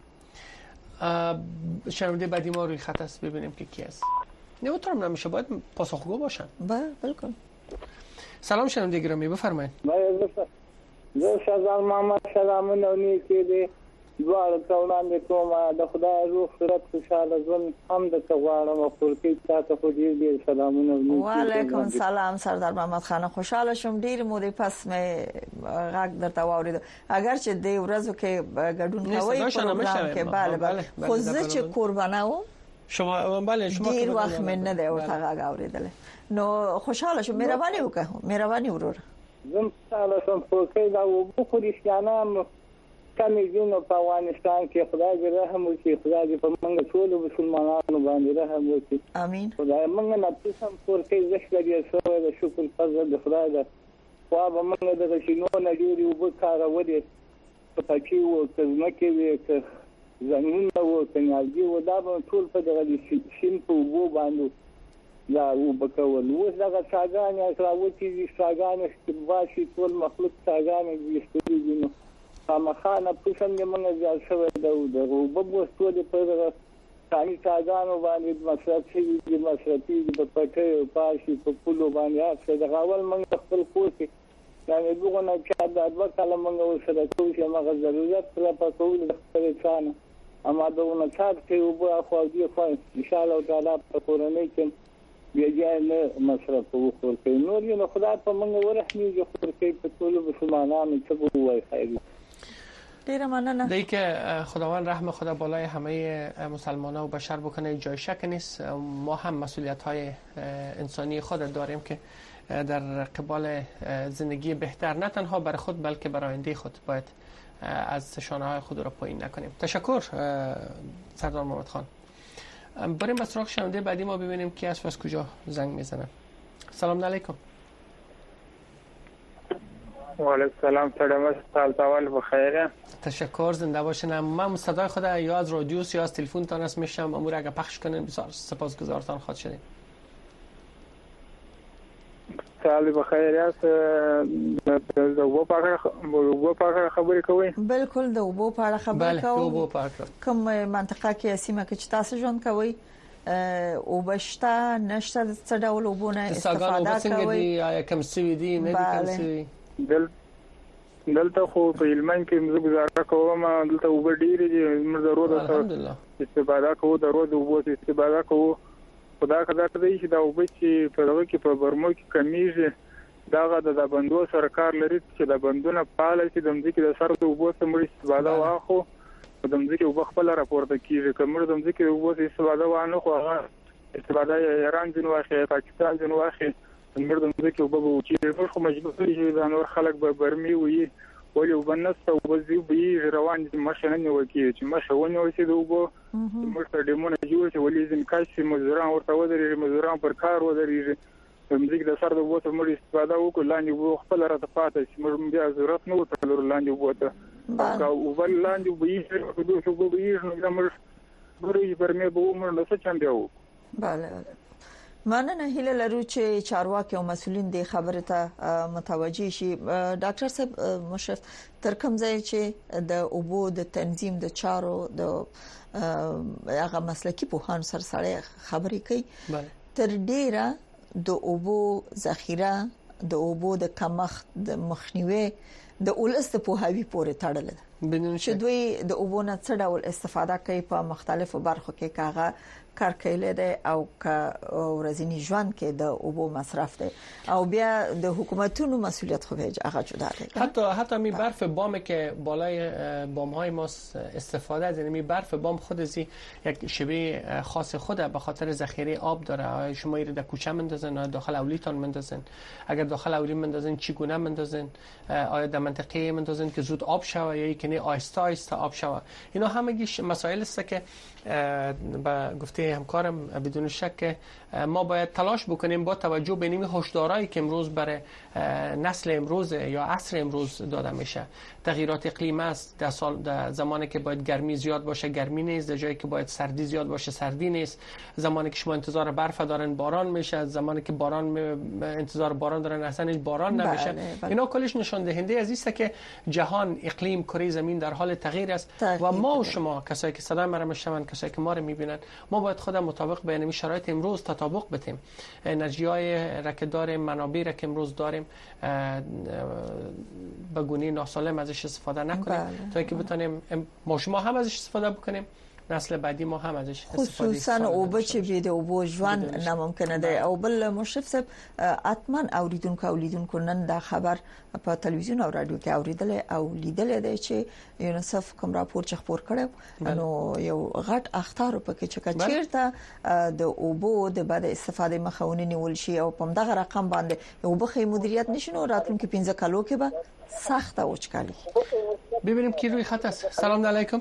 شنونده بعدی ما روی خط است، ببینیم که کی است. نمیتونم نمیشه، باید پاسخگو باشن. بله بالکل. سلام شنونده گرامی، بفرمایید. زه شهزاد محمد سلامونه نیکې دي دواړو ته وړاندې کوم. د خدای روح صورت خوشحاله ژوند هم درته غواړم او خورکۍ تا ته خو ډېر ډېر سلامونه نیکې. وعلیکم سلام سردار محمد خان، خوشحاله شوم ډېر مودې پس مې غږ درته واورېد. اگر چې د ورځو کې ګډون کوئ پروګرام کې. بله بله. خو زه چې قربانه وم شما بله شما دیر وقت من نه ده ورته غږ اورېدل، نو خوشاله شوم. مهرباني وکړه، مهرباني ورور. زم تعالی سم فوکې دا و خو رښتیانه کمې دینو په افغانستان کې خدای دې رحم وکړي، خدای دې په موږ ټول مسلمانانو باندې رحم وکړي. امين. خدای موږ نه تاسو فوکې زښت دې سره د شکر فضل د خدای دا خو به موږ د شینو نه جوړي او کارولې په پکې و کزمکه وې زمینونه و کنيالګي و دا به ټول په دغه شین په وو باندې یا و بکول. اوس دغه څاګانې راوتی دي، څاګانې چې باشي ټول مخلوق څاګانې دي ستوري دي. نو خامخانه پوښتنه موږ ځل شوی دا و به بوس ټول په دغه ثاني څاګانو باندې مصرف شي دي، مصرفي دي په پټه او پاشي په پلو باندې اڅ دغه اول موږ خپل کوشي یعنی دغه نه چې دا د وکاله موږ سره کوشي موږ ضرورت پر پکول خپل ځان اما دغه څاګ چې وبو خو دې خو ان شاء الله تعالی په کورنۍ کې بیا نه مصرف وکړو. نور یې خدای په موږ ورحمي چې خورکې په ټول مسلمانانو ته وایي خیر. ډیر مننه. دی که خداوند رحم خدا بالای همه مسلمانان و بشر بکنه، جای شک نیست. ما هم مسئولیت های انسانی خود داریم که در قبال زندگی بهتر نه تنها برای خود بلکه برای آینده خود باید از شانه های خود را پایین نکنیم. تشکر سردار محمد خان. بریم به سراغ شنونده بعدی ما ببینیم کی است و از کجا زنگ میزنه. سلام علیکم. و علیکم السلام. سلام سال تاول بخیره. تشکر، زنده باشین. من صدای خود یا از رادیو یا از تلفن تان است میشم، امور اگه پخش کنین بسیار سپاسگزارتان خواهد شدیم. سال بخیر است. د وبو پاکه وبو پاکه خبرې کوي. بالکل د وبو پاکه خبرې کوي. وبو پاکه کوم منطقه کې سیمه کې چې تاسو ژوند کوي او بشتا نشته څه ډول وبونه استفاده کوي؟ یا کم سوي دي نه دي کم سوي؟ دل دلته خو په هلمند کې موږ گزاره کوم دلته وب ډیری دي موږ ضرورت الحمدلله استفاده کوو ضرورت وبو استفاده کوو خدا کدا کدی چې دا وب چې په دغه کې په برمو کې کمیږي داغه د بندو سرکار لري چې د بندونو پاله چې د مځکې د سر د وبو سمړي استفاده واخو د مځکې وب خپل راپورته کیږي کومه د مځکې وبو استفاده وانه خو هغه استفاده ایران جنو واخی پاکستان جنو واخی موږ د مځکې وب چې موږ خو مجبور یو د نور خلک به برمي وي ولې وبنست او وزي به روان دي ماشینه نه وکی چې ماشونه وسی د وب موږ ته دمونه جوړ چې ولې ځین کاشي مزدوران ورته ودرې مزدوران پر کار ودرې د مځکې د سر د وب ته موږ استفاده وکړو لاندې وب خپل راته پاتې چې موږ بیا ضرورت نه وته لور لاندې وب ته او ول لاندې به یې دوه شو به یې نو موږ ګورې برمي به موږ نه څه چم دیو bale مننه هیله لرو چې چارواکي او مسولین د خبره ته متوجي شي ډاکټر صاحب مشرف تر کوم ځای چې د اوبو د تنظیم د چارو د هغه مسلکی په هان سر سره خبرې کوي تر ډیره د اوبو ذخیره د اوبو د کمښت د مخنیوي د اولست په هاوی پورې تړل ده چې دوی د اوبو نه څه ډول استفاده کوي په مختلفو برخو کې کاغه کار کوي له او کا ورځنی ژوند کې د اوبو مصرف دی او بیا د حکومتونو مسئولیت خو به هغه جدا دی حتی حتی می برف بام که بالای بام های ما استفاده از می برف بام خود از یک شبیه خاص خوده به خاطر ذخیره آب داره شما ایره در کوچه مندازن داخل اولیتان مندازن اگر داخل اولی مندازن چگونه مندازن آیا در منطقه مندازن که زود آب شوه یا اینکه آهسته آهسته آب شوه اینا همگی مسائل است که با گفته همکارم بدون شک ما باید تلاش بکنیم با توجه به این هشدارهایی که امروز برای نسل امروز یا عصر امروز داده میشه تغییرات اقلیم است در سال در زمانی که باید گرمی زیاد باشه گرمی نیست در جایی که باید سردی زیاد باشه سردی نیست زمانی که شما انتظار برف دارن باران میشه زمانی که باران انتظار باران دارن اصلا هیچ باران نمیشه اینا کلش نشان دهنده از است که جهان اقلیم کره زمین در حال تغییر است و ما و شما کسایی که صدای ما را میشنون کسایی که ما رو میبینن ما باید خود مطابق به این شرایط امروز تطابق بدیم انرژی های را که داریم منابع را که امروز داریم به گونه ناسالم ازش استفاده نکنیم تا اینکه بتونیم ما شما هم ازش استفاده بکنیم نسل بعدی ما هم ازش استفاده خصوصا او بچ بيد او بو ژوند ناممکن ده او بل مشرف صاحب اتمن اوریدونکو اولیدونکو نن دا خبر په تلویزیون او رادیو کې اوریدل او لیدل دی چې یونیسف کوم راپور چ خبر کړو نو یو غټ اختار په کې چې چیرته د اوبو د بعد استفاده مخاوني نیول شي او په دغه رقم باندې او بخې مدیریت نشینو راتلونکو پنځه کالو کې به سخت اوچکالي ببینیم کی روی خط است. سلام علیکم.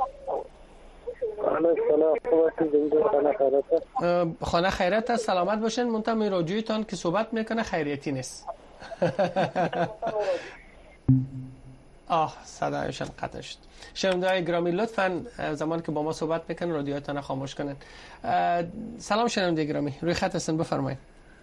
خانه خیرت است. سلامت باشین. منتظر رادیویتان که صحبت میکنه خیریتی نیست. آه صدایشان قطع شد. شنونده‌های گرامی لطفاً زمانی که با ما صحبت میکنن رادیوتان را خاموش کنن. سلام شنونده گرامی، روی خط هستن، بفرمایید.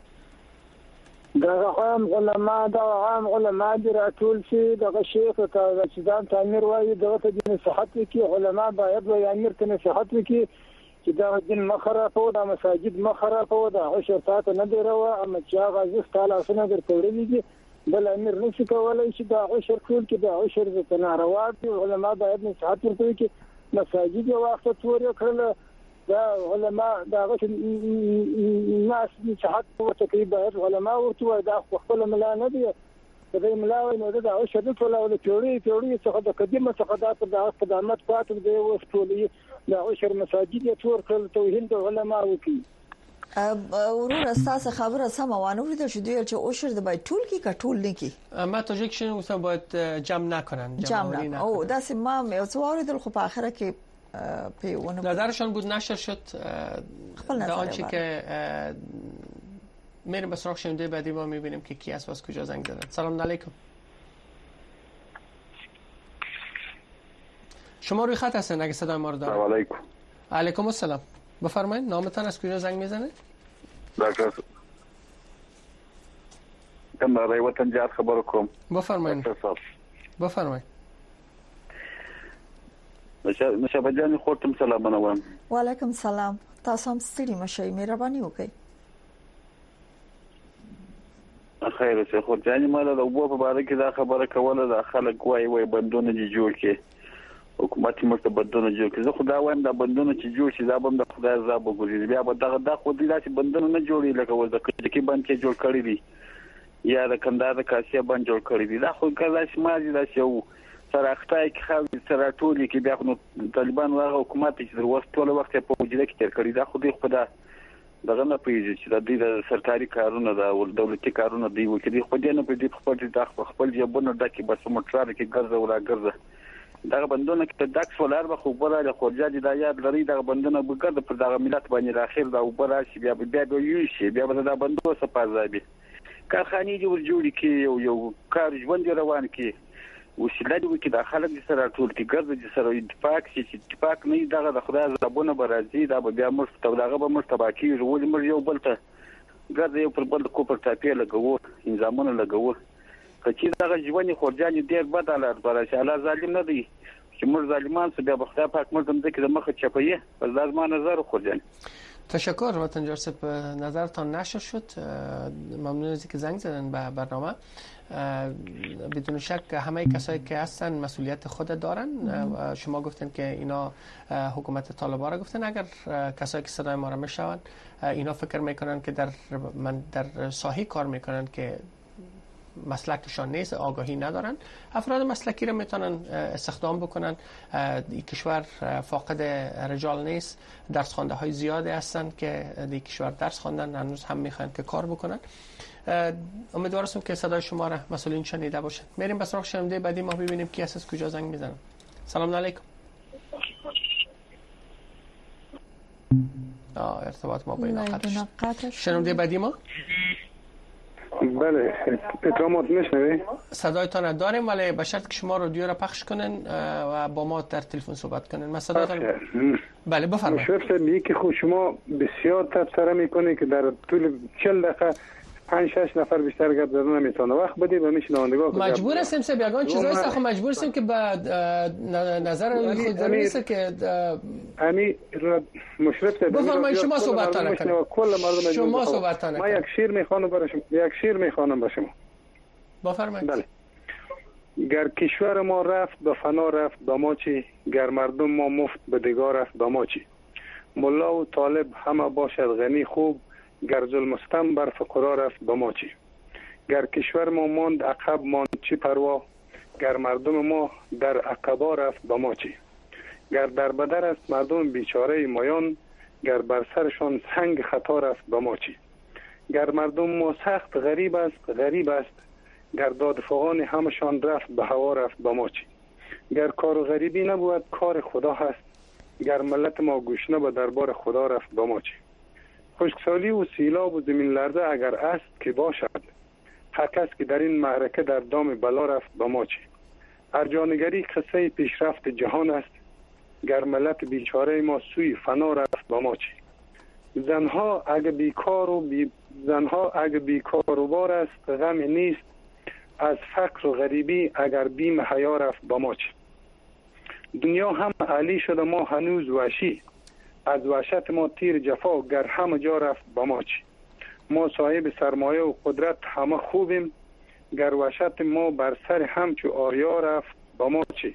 دغه عام علما دا عام علما د راټول شي دغه شیخ ته چې تعمیر وایي دغه ته د نصيحت کې علما باید وایي امیر ته نصيحت وکړي چې دا دین مخره په د مساجد مخره په د عشر ساعت نه دیروه اما چې هغه ځکه سنه درتوري دي بل امیر نشي کولای چې دا عشر ټول کې دا عشر د ناروا دي علما باید نصيحت وکړي چې مساجد یو وخت توري کړل دا علماء دا غش الناس نصحت وتقريبا علماء ورتوا دا خپل ملا نه دي دا ملا نو دا عشر ټول او توري توري څخه د قدیمه څخه د قدامت پاتې دی او ټولي دا عشر مساجد یې تور کړل توهین د علماء وکي ورور اساس خبره سم وانه ورته شو دی چې عشر د بای ټول کې کټول نه کی ما توجیکشن وسه باید جمع نکنن جمع نه او دا سم یو څوار دل خو په اخره کې پیونه نظرشان بود نشر شد در آنچه که میریم به سراغ شنونده بعدی ما میبینیم که کی است و از کجا زنگ زدن. سلام علیکم. شما روی خط هستن اگه صدای ما رو دارید. سلام علیکم. علیکم السلام. بفرمایید نامتان از کجا زنگ میزنه؟ دکتر کم برای وطن جات خبر کوم. بفرمایید. بفرمایید. مشابه جان خورتم سلامونه وایم. وعلیکم سلام. تاسو هم ستړي مشئ مهرباني وکړئ. خیر اوسه. خو ځانې مال د وبو په اړه کې دا خبره کوله د خلک وای وای بندونه دي جوړ کې حکومت مرته بندونه جوړ کې. زه خدای وایم دا بندونه چې جوړ شي دا به د خدای عذاب وګوري. بیا به دغه د خو دې داسې بندونه نه جوړي لکه ول د کې بند کې جوړ کړی دي یا د کندهار د کاسیا بند جوړ کړی دي. دا خو کله چې ماجي دا شو سره اختای کې خو سره ټولي کې بیا نو طالبان او حکومت چې وروسته ټول وخت په وجوده کې تر کړی دا خو دې خو دا دغه نه پیږي چې د دې د سرکاري کارونه دا ول دولتي کارونه دی و کې خو دې نه په دې خپل د خپل ژبونه د کې بس موټر کې ګرځه ولا ګرځه دا بندونه کې داکس ولر به خو بل له خورجاجي دا یاد لري دا بندونه بګرد پر دا ملت باندې راخیر دا وبره شي بیا بیا به یو شي بیا به دا بندو سپازابي کارخانه جوړ جوړ کې یو یو کار ژوند روان کې وسیله دی چې د خلک سره ټول کې ګرځي چې سره اتفاق شي چې اتفاق نه دغه د خدای زبونه برازي دا بیا مرسته دغه به مرتبه کیږي ولې مر یو بل ته ګرځي یو پر بل کو پر تاپی لګو انځامونه لګو کچې دغه ژوند خورجاني ډیر بد حالات براشي الله ظالم نه دی چې مر ظالمان څه بیا بخدا پاک مردم دې کې د مخه چپایه پس لازم نظر خورجاني. تشکر وطن جار سپ نظرتان نشر شد. ممنون از اینکه زنگ زدن به برنامه. بدون شک همه کسایی که هستن مسئولیت خود دارن. شما گفتن که اینا حکومت طالبان را گفتن اگر کسایی که صدای ما را میشنون اینا فکر میکنن که در من در ساحه کار میکنن که مسلکشان نیست آگاهی ندارن افراد مسلکی را میتونن استخدام بکنن. این کشور فاقد رجال نیست درس خوانده های زیاده هستن که این کشور درس خواندن هنوز هم میخوان که کار بکنن. امیدوارم که صدای شما را مسئولین شنیده باشن. میریم به سراغ شنونده بعدی ما ببینیم کی هست از کجا زنگ میزنن. سلام علیکم. آه ارتباط ما با اینا قطع شد. شنونده بعدی ما بله اطلاعات میشنوی؟ صدایتان داریم ولی به شرط که شما رادیو را پخش کنین و با ما در تلفن صحبت کنین. من صدایتان بله بفرمایید. شفت میگه که خود شما بسیار تبصره میکنی که در طول چهل دقیقه پنج شش نفر بیشتر گپ زدن نمیتونه وقت بدی و میشنوندگاه مجبور هستیم سه بیاگان چیزایی است خب مجبور هستیم که بعد نظر خود داریم که امی مشرف بفرمایید شما صحبت کنید کل مردم شما صحبت کنید. ما یک شعر میخوانم برای شما یک شعر میخوانم به شما. بفرمایید. بله. گر کشور ما رفت به فنا رفت به ما چی گر مردم ما مفت به دیگار رفت به ما چی ملا و طالب همه باشد غنی خوب گر ظلم ستم بر فقرا رفت به ما چی گر کشور ما ماند عقب ماند چی پروا گر مردم ما در عقبا رفت به ما چی گر در بدر است مردم بیچاره مایان گر بر سرشان سنگ خطا رفت به ما چی گر مردم ما سخت غریب است غریب است گر داد فغان همشان رفت به هوا رفت به ما چی گر کار غریبی نبود کار خدا هست گر ملت ما گوشنه به دربار خدا رفت به ما چی خشکسالی و سیلاب و زمین لرزه اگر است که باشد حق است که در این معرکه در دام بلا رفت به ما چی ارجانگری قصه پیشرفت جهان است گر ملت بیچاره ما سوی فنا رفت به ما چی زنها اگه بیکار و بی زنها اگه بیکار و بار است غم نیست از فقر و غریبی اگر بیم حیا رفت به ما چی دنیا هم علی شده ما هنوز وحشی از وحشت ما تیر جفا گر همه جا رفت با ما چی ما صاحب سرمایه و قدرت همه خوبیم گر وحشت ما بر سر همچو آریا رفت با ما چی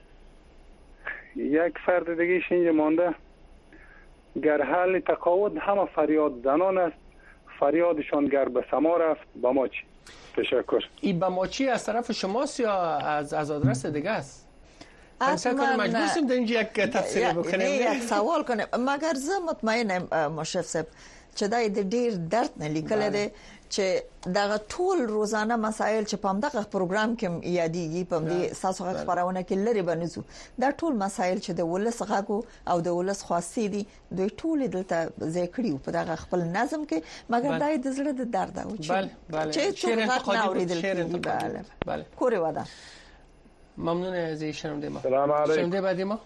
یک فرد دیگه اینجا مانده گر حال تقاعد همه فریاد زنان است فریادشان گر به سما رفت با ما چی. تشکر. این با ما چی از طرف شماست یا از از آدرس دیگه است؟ اصلا مجبور هستیم در اینجا یک تفسیر بکنیم. یک سوال کنم مگر زه مطمئنم مشرف صاحب چې دا د ډیر درد نه لیکل دي چې دا ټول روزانه مسایل چې په دغه پروګرام کې یادېږي په دې ساسو خبرونه کې لري بنځو دا ټول مسایل چې د ولس غاګو او د ولس خاصې دي دوی ټول دلته ذکرې په دغه خپل نظم کې مګر دا د زړه د درد او چې شعر انتقادي بله بله کوره ودا ممنون از شنونده ما. سلام علیکم. شنونده بعدی ما.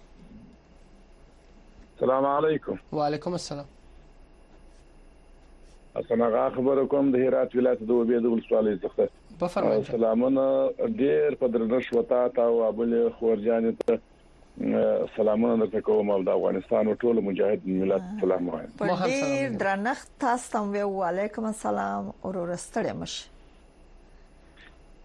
سلام علیکم. و علیکم السلام. اسنه خبر کوم د هرات ولایت د وبید ولسوالۍ څخه. بفرمایئ. سلامونه ډیر په درنښت وتا تا او ابل خورجان ته سلامونه درته کوم او د افغانستان ټول مجاهد ملت سلام وایم. په ډیر درنښت تاسو ته و علیکم السلام او ورستړی مش.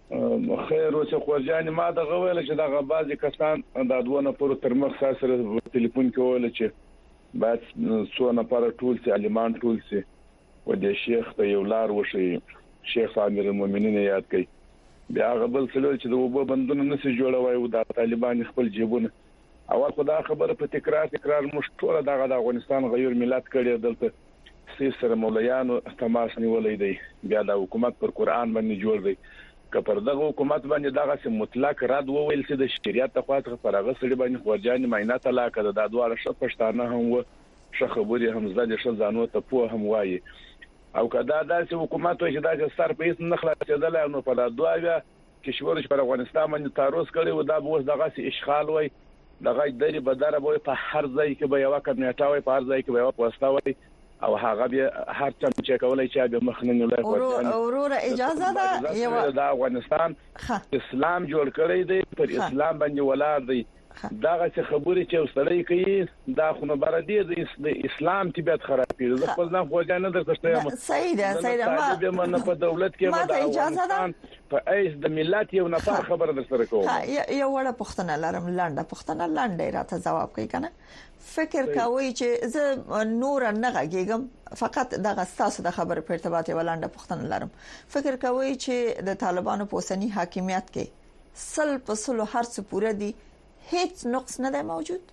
خیر اوسه خورجان ما د غوېل چې دا غبازي کسان د دوه پر تر مخ سره ټلیفون کې ویل چې بعد څو نفر ټول سي علمان ټول سي و د شیخ ته یو لار وشي شیخ امیر المؤمنین یاد کړي بیا غبل سلو چې د وبو بندونه نشي جوړوي او د طالبان خپل جیبونه اول خدا خبره په تکرار تکرار مشټوره دغه د افغانستان غیر ملت کړي دلته سي سره مولایانو تماس نیولې دی بیا د حکومت پر قران باندې جوړ دی کپر دغه حکومت باندې دغه سم مطلق رد وویل چې د شریعت ته خاطر فرغه سړي باندې خورجان ماینه طلاق د دادواره ش پښتانه هم و ش خبري هم زده ش ځانو ته په هم وایي او کدا داسې حکومت وي چې دا سر په هیڅ نه خلاصېدل نو په دادواره کې شورش پر افغانستان باندې تعرض کړي و دا به دغه سي اشغال وي دغه دری بدره به په هر ځای کې به یو کمنټا وي په هر ځای کې به یو پوسټا وي او هغه به هر څه چې کولای چې به مخنن ولای او ورور اجازه ده یو د افغانستان اسلام جوړ کړی دی پر اسلام باندې ولار دی داغه څه خبرې چې وسړی کوي دا خو نه بر دی د اسلام طبيعت خرابې ده خپل نه خوځا نه درته صحیح ده صحیح ده ما نه په دولت کې ما اجازه ده په ایس د ملت یو نفر خبره در سره کوم یو وړه پښتنه لرم لاندې پښتنه لاندې راته جواب کوي کنه فکر کوي چې زه نور نه غږیږم فقط دغه ستاسو د خبر په ارتباط ولانده پښتنه لرم فکر کوي چې د طالبانو په اوسنی حاکمیت کې سل په سل هر څه پوره دي هیڅ نقص نه دی موجود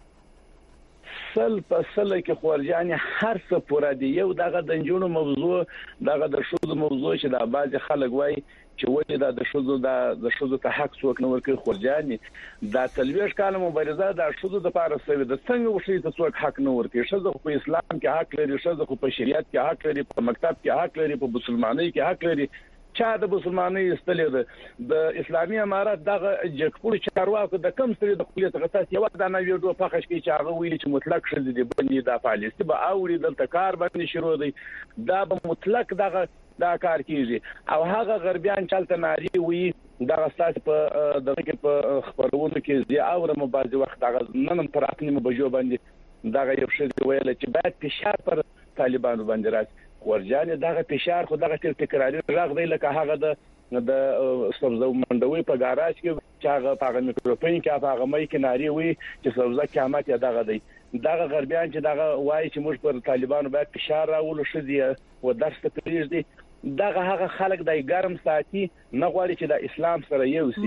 سل په سل کې خورجان هر څه پوره دي یو دغه د جنونو موضوع دغه د شوز موضوع چې د باز خلک وای چې ولې دا د شوزو د شوزو ته حق څوک نه ورکوي خورجان دا تلويش کاله مبارزه د شوزو د پاره سوي د څنګه وشي ته څوک حق نه ورکوي شوزو په اسلام کې حق لري شوزو په شریعت کې حق لري په مکتب کې حق لري په مسلمانۍ کې حق لري چا د مسلمانۍ استلې ده د اسلامي امارات دغه جګپور چارواکو د کم سری د خپل تغتاس یو د نه ویډیو پخښ کې چې هغه ویلي چې مطلق شې دي باندې د پالیسي به اوري دلته کار باندې شروع دی دا به مطلق دغه دا کار کیږي او هغه غربیان چلته ناری وي دغه سات په دغه کې په خبرونو کې زی اورم بعضی وخت دغه نن پر اقلیم بجو باندې دغه یو شی ویل چې باید فشار پر طالبانو باندې راځي ورجان دغه فشار خو دغه تکراري راغ دی لکه هغه د د سبزو منډوي په ګاراج کې چې هغه په میکروفون کې هغه مې کې ناری وي چې سبزه قیامت یا دغه دی دغه غربیان چې دغه وایي چې موږ پر طالبانو باید فشار راولو شدي او درس ته پریږدي دغه هغه خلک دای ګرم ساتي نه غواړي چې د اسلام سره یو سي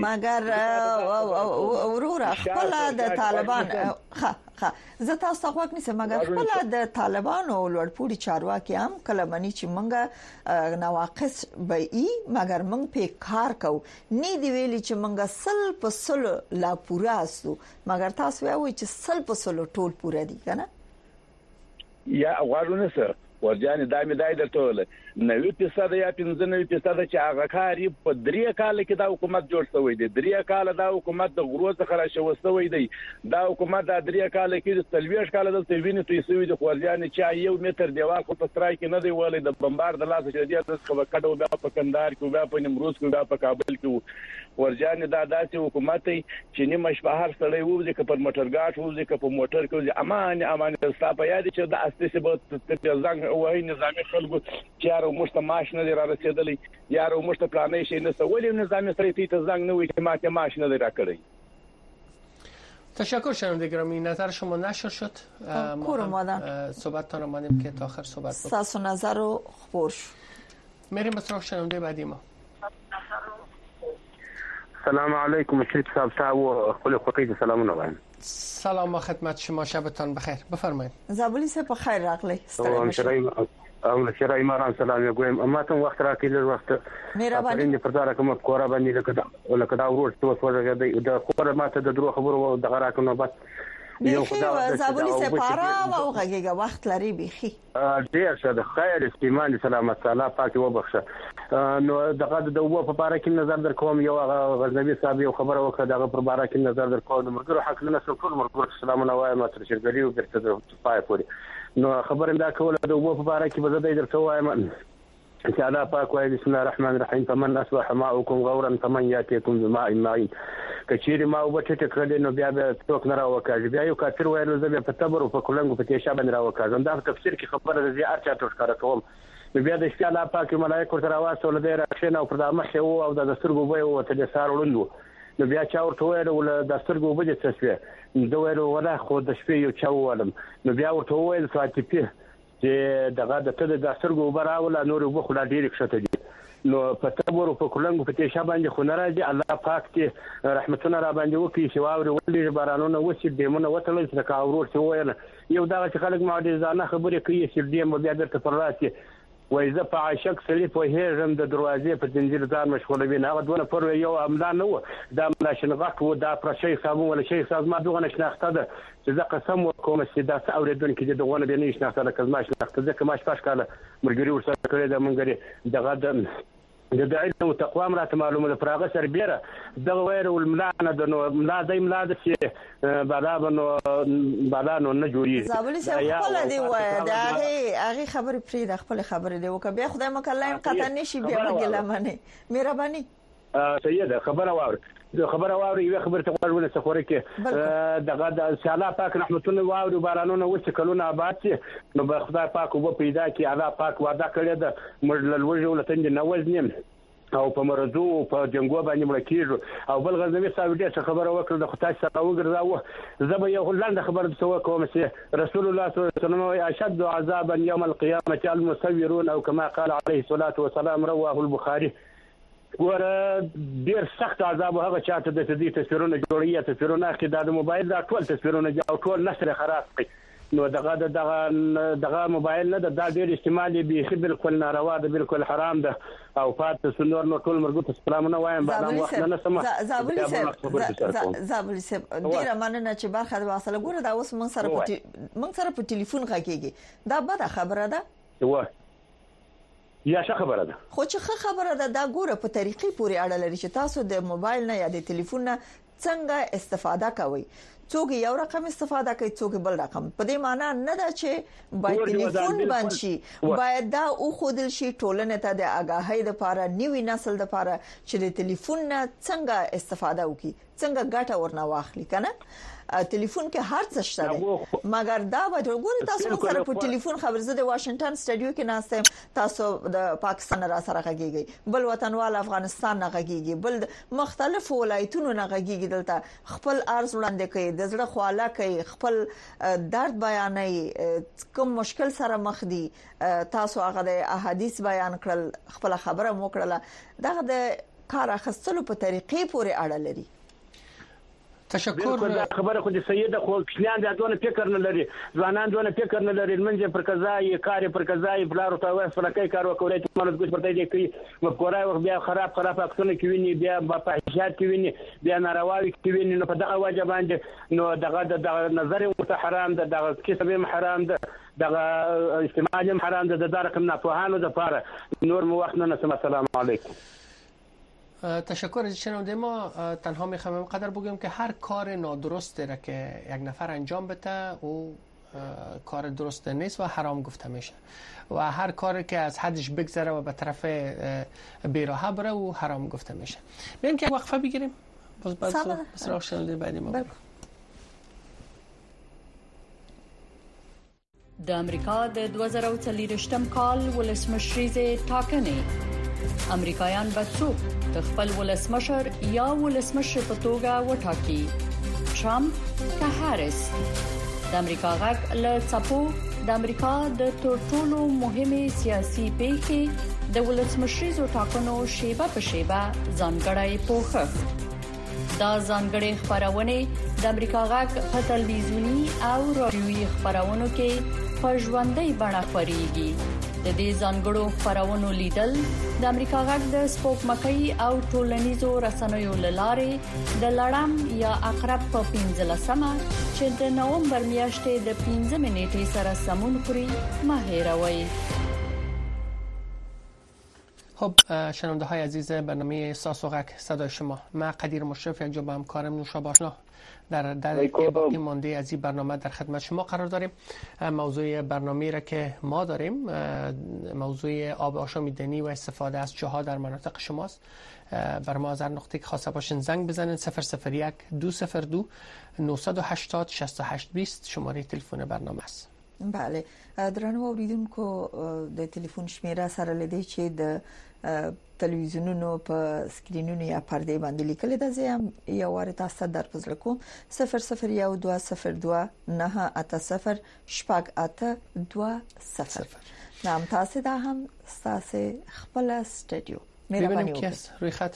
مګر ورور خپل د طالبان ها ها زه تاسو غوښ نسم مګر خپل د طالبانو لوړپوړي چارواکي هم کله مني چې منګه نواقص به ای مګر موږ په کار کو نه دی ویلي چې منګه سل په سل لا پورا اسو مګر تاسو وایي چې سل په سل ټول پورا دي کنه یا غواړو نه سر ورجان دامه دای درته ول نوي فیصد یا پنځه نوي فیصد چې هغه کاری په درې کال کې دا حکومت جوړ شوی دی درې کال دا حکومت د غرو څخه را شو شوی دی دا حکومت د درې کال کې د تلويش کال د تلوینې توې شوی دی ورجان چې یو متر دیوال خو په سرای کې نه دی ولې د بمبار د لاس چې دی تاسو په کډو بیا په کندهار کې بیا په نیمروز کې بیا په کابل کې ورجان دا داسې حکومت چې نیمه شپه هر سړی وځي ک پر موټرګاټ وځي ک په موټر کې امان امان صاحب یاد چې د استې به ته ځنګ وای نظامی خلکو چې یارو مشته ماش نه را رسیدلې یارو مشته پلانې شي نه سوالي نظامی سره ته ځنګ نه وي چې ماته ماش نه را کړی تشکر شنونده گرامی نظر شما نشر شد کور مادن صحبت تان آمدیم که تا آخر صحبت بکنیم ساس و نظر رو خبرش میریم به سراغ شنونده بعدی ما سلام علیکم شریف صاحب تاو خپل خوقی سلامونه وایم سلام خدمت شما شبتان بخیر بفرمایید زابلی سه بخیر راغلی او شرای ماران سلام یګویم اما ته وخت راکې لږ وخت مهرباني پر دار کوم کورا باندې لکه ولکه دا ورور څه وسوځه دی د کور ماته د درو خبرو د غرا کنه بس یو خدای زابلی سه پارا او هغه وخت لري بيخي ډیر ښه د خیر استعمال سلامت الله پاک وبخښه نو دغه د وو په اړه کې نظر در کوم یو غزنوي صاحب یو خبره وکړه دغه پر اړه کې نظر در کوم مرګرو حق نه ټول مرګرو سلامونه وایم تر شرګری او درته پای پوري نو خبر دا کوله د وو په اړه کې به زه درته وایم چې الله پاک وایي بسم الله الرحمن الرحیم فمن اصبح ماؤكم غورا فمن ياتيكم بماء معين کچيري ما وبټه کړل نو بیا به څوک نه راوکاږي بیا یو کافر وایي نو زه په تبر او په کولنګ په تیشا باندې راوکاږم دا په تفسیر کې خبره زی ارچا ټوټ کار کوم نو بیا د شپه الله پاک ملائکه تر واسه ول د راښین او پر د مخ او او د سترګو به او ته د سار وړاندو نو بیا چا ورته ویل ول د سترګو به د تسوی نو ویل ولا خو د شپې یو چا ولم نو بیا ورته ویل فاتپی چې دغه د ته د سترګو براول نور وب خو لا ډیر کښته دي نو په تبور په کولنګ په تیشه باندې خو ناراضي الله پاک ته رحمتونه را باندې وکړي چې واوري ولې بارانونه وسی دیمونه وتل چې کا اورور څه ویل یو دا چې خلک معجزانه خبرې کوي چې دیم بیا درته پر راسي وایزه په عاشق سړي په هیرم د دروازې په زنجیر ځان مشغوله وي نه غوډونه پر یو املا نه و دا ملا شنغټ و دا پر شیخ صاحب ولا شیخ صاحب ما دغه نشناخته ده چې زه قسم وکوم چې دا اوریدونکو دې دغه به نه نشناخته لکه ما شناخته ځکه ما شپږ کاله مرګري ورسره کړی د منګري دغه د د علم او تقوا مراته معلومه ده پراغه سر بیره دغه ویره ولملانه د نو ملا د ملا د چې بالا بنو بالا نو نه جوړیږي زابلی صاحب خپل دی وای دا هغه هغه خبر پری د خپل خبر دی وک بیا خدای مکلم قطع نشي بیا ګلمنه مهرباني سیده خبره واور خبره واوري یو خبره ته ورونه سفر کې دغه د الله پاک رحمتونه واوري بارانونه وڅ کلونه آباد چې نو به خدای پاک وب پیدا کی الله پاک وعده کړی د مړل وجو لتند نه وزنیم او په مرزو په جنگو باندې مړ کیږي او بل غزنوي صاحب دې خبره وکړه د خدای سره وګرځاو زب یو لاند خبره څه کوم چې رسول الله صلی الله علیه وسلم اشد عذابا يوم القيامه المصورون او كما قال عليه الصلاه والسلام رواه البخاري ور ډیر سخت عذاب هغه چاته د دې تصویرونه جوړیه تصویرونه کې د موبایل دا ټول تصویرونه او ټول نشر خراب کړي نو دغه دغه دغه موبایل نه د ډیر استعمال به بالکل ناروا ده بالکل حرام ده او فات سنور نو ټول مرګ ته سلامونه وایم بعد وخت نه سم زابلی صاحب زابلی صاحب ډیر مننه چې برخه د واصله ګوره دا اوس مون سره مون سره په ټلیفون غږیږي دا بده خبره ده و یا څه خبره ده خو چې خبره ده دا ګوره په طریقې پورې اړه لري چې تاسو د موبایل نه یا د ټلیفون نه څنګه استفاده کوئ څوک یو رقم استفاده کوي څوک بل رقم په دې معنی نه ده چې باید ټلیفون بند شي باید دا او خودل شي ټولنه ته د آگاهۍ لپاره نیوی نسل لپاره چې د ټلیفون نه څنګه استفاده وکړي څنګه ګټه ورنه واخلي کنه ټلیفون کې هر څه شته مګر دا به وګورئ تاسو سره په ټلیفون خبر زه د واشنگټن سټډیو کې ناستم تاسو د پاکستان را سره غږیږي بل وطنوال افغانستان نه غږیږي بل مختلف ولایتونو نه غږیږي دلته خپل ارز وړاندې کوي د زړه خواله کوي خپل درد بیانوي کوم مشکل سره مخ دي تاسو هغه د احادیث بیان کړل خپل خبره مو کړله دغه د کار اخستلو په طریقې پورې اړه لري تشکر خبره خو دې سیده خو کلیان د دونه فکر نه لري ځوانان دونه فکر نه لري منځ پر قضای کار پر قضای بلارو ته وایي فلکې کار وکړي ته مرز ګوت پرته دې کوي مفکورای وخت بیا خراب خراب اکسونه کوي بیا په فحشات کوي بیا نارواوي کوي نو په دغه وجه باندې نو دغه د نظر او حرام ده دغه کسب حرام ده دغه استعمال حرام ده د رقم نه په هانو ده پاره نور مو وخت نه السلام علیکم تشکر از شنونده ما تنها میخوام قدر بگم که هر کار نادرستی را که یک نفر انجام بده او کار درست نیست و حرام گفته میشه و هر کاری که از حدش بگذره و به طرف بیراهه بره او حرام گفته میشه. بیاین که وقفه بگیریم باز بعد سراغ شنونده بعدی ما بریم. د امریکا د دوه زره او څلوېښتم کال ولسمشریزې ټاکنې امریکایان به څوک د خپل ولسمشر یا ولسمشر په توګه وټاکي ټرمپ که هاریس د امریکا غږ له څپو د امریکا د ټولو مهمه سیاسي پیښې د ولسمشریزو ټاکنو شیبه په شیبه ځانګړی پوښښ دا ځانګړي خبرونه د امریکا غږ په تلویزیونی او رادیوي خبرونو کې په ژوندۍ بڼه خپريږي د دې ځانګړو خبرونو لیدل د امریکا غږ د سپوږمکۍ او ټولنیزو رسنیو لارې د لړم یا عقرب په پنځلسمه چې د نومبر میاشتې د پنځمې نیټې سره سمون خوري مه هېروئ. خب شنونده های عزیز برنامه ساسوغک صدای شما من قدیر مشرف یک جا با همکارم نوشابه آشنا در در باقی مانده از این برنامه در خدمت شما قرار داریم. موضوع برنامه را که ما داریم موضوع آب آشامیدنی و استفاده از چاها در مناطق شماست. بر ما از هر نقطه که خواسته باشین زنگ بزنید صفر صفر یک دو صفر دو نه هشت صفر شش هشت بیست شماره تلفن برنامه است. bale درنو اوریدونکو د ټلیفون شمیره سره لدی چې د تلویزیونونو په سکرینونو یا پردې باندې لیکل د زم یو واره تاسو در پزل کوم صفر صفر یو دوه صفر دوه نه اته صفر شپږ اته دوه صفر نام تاسو دا هم تاسو خپل استودیو مهرباني وکړئ روی خط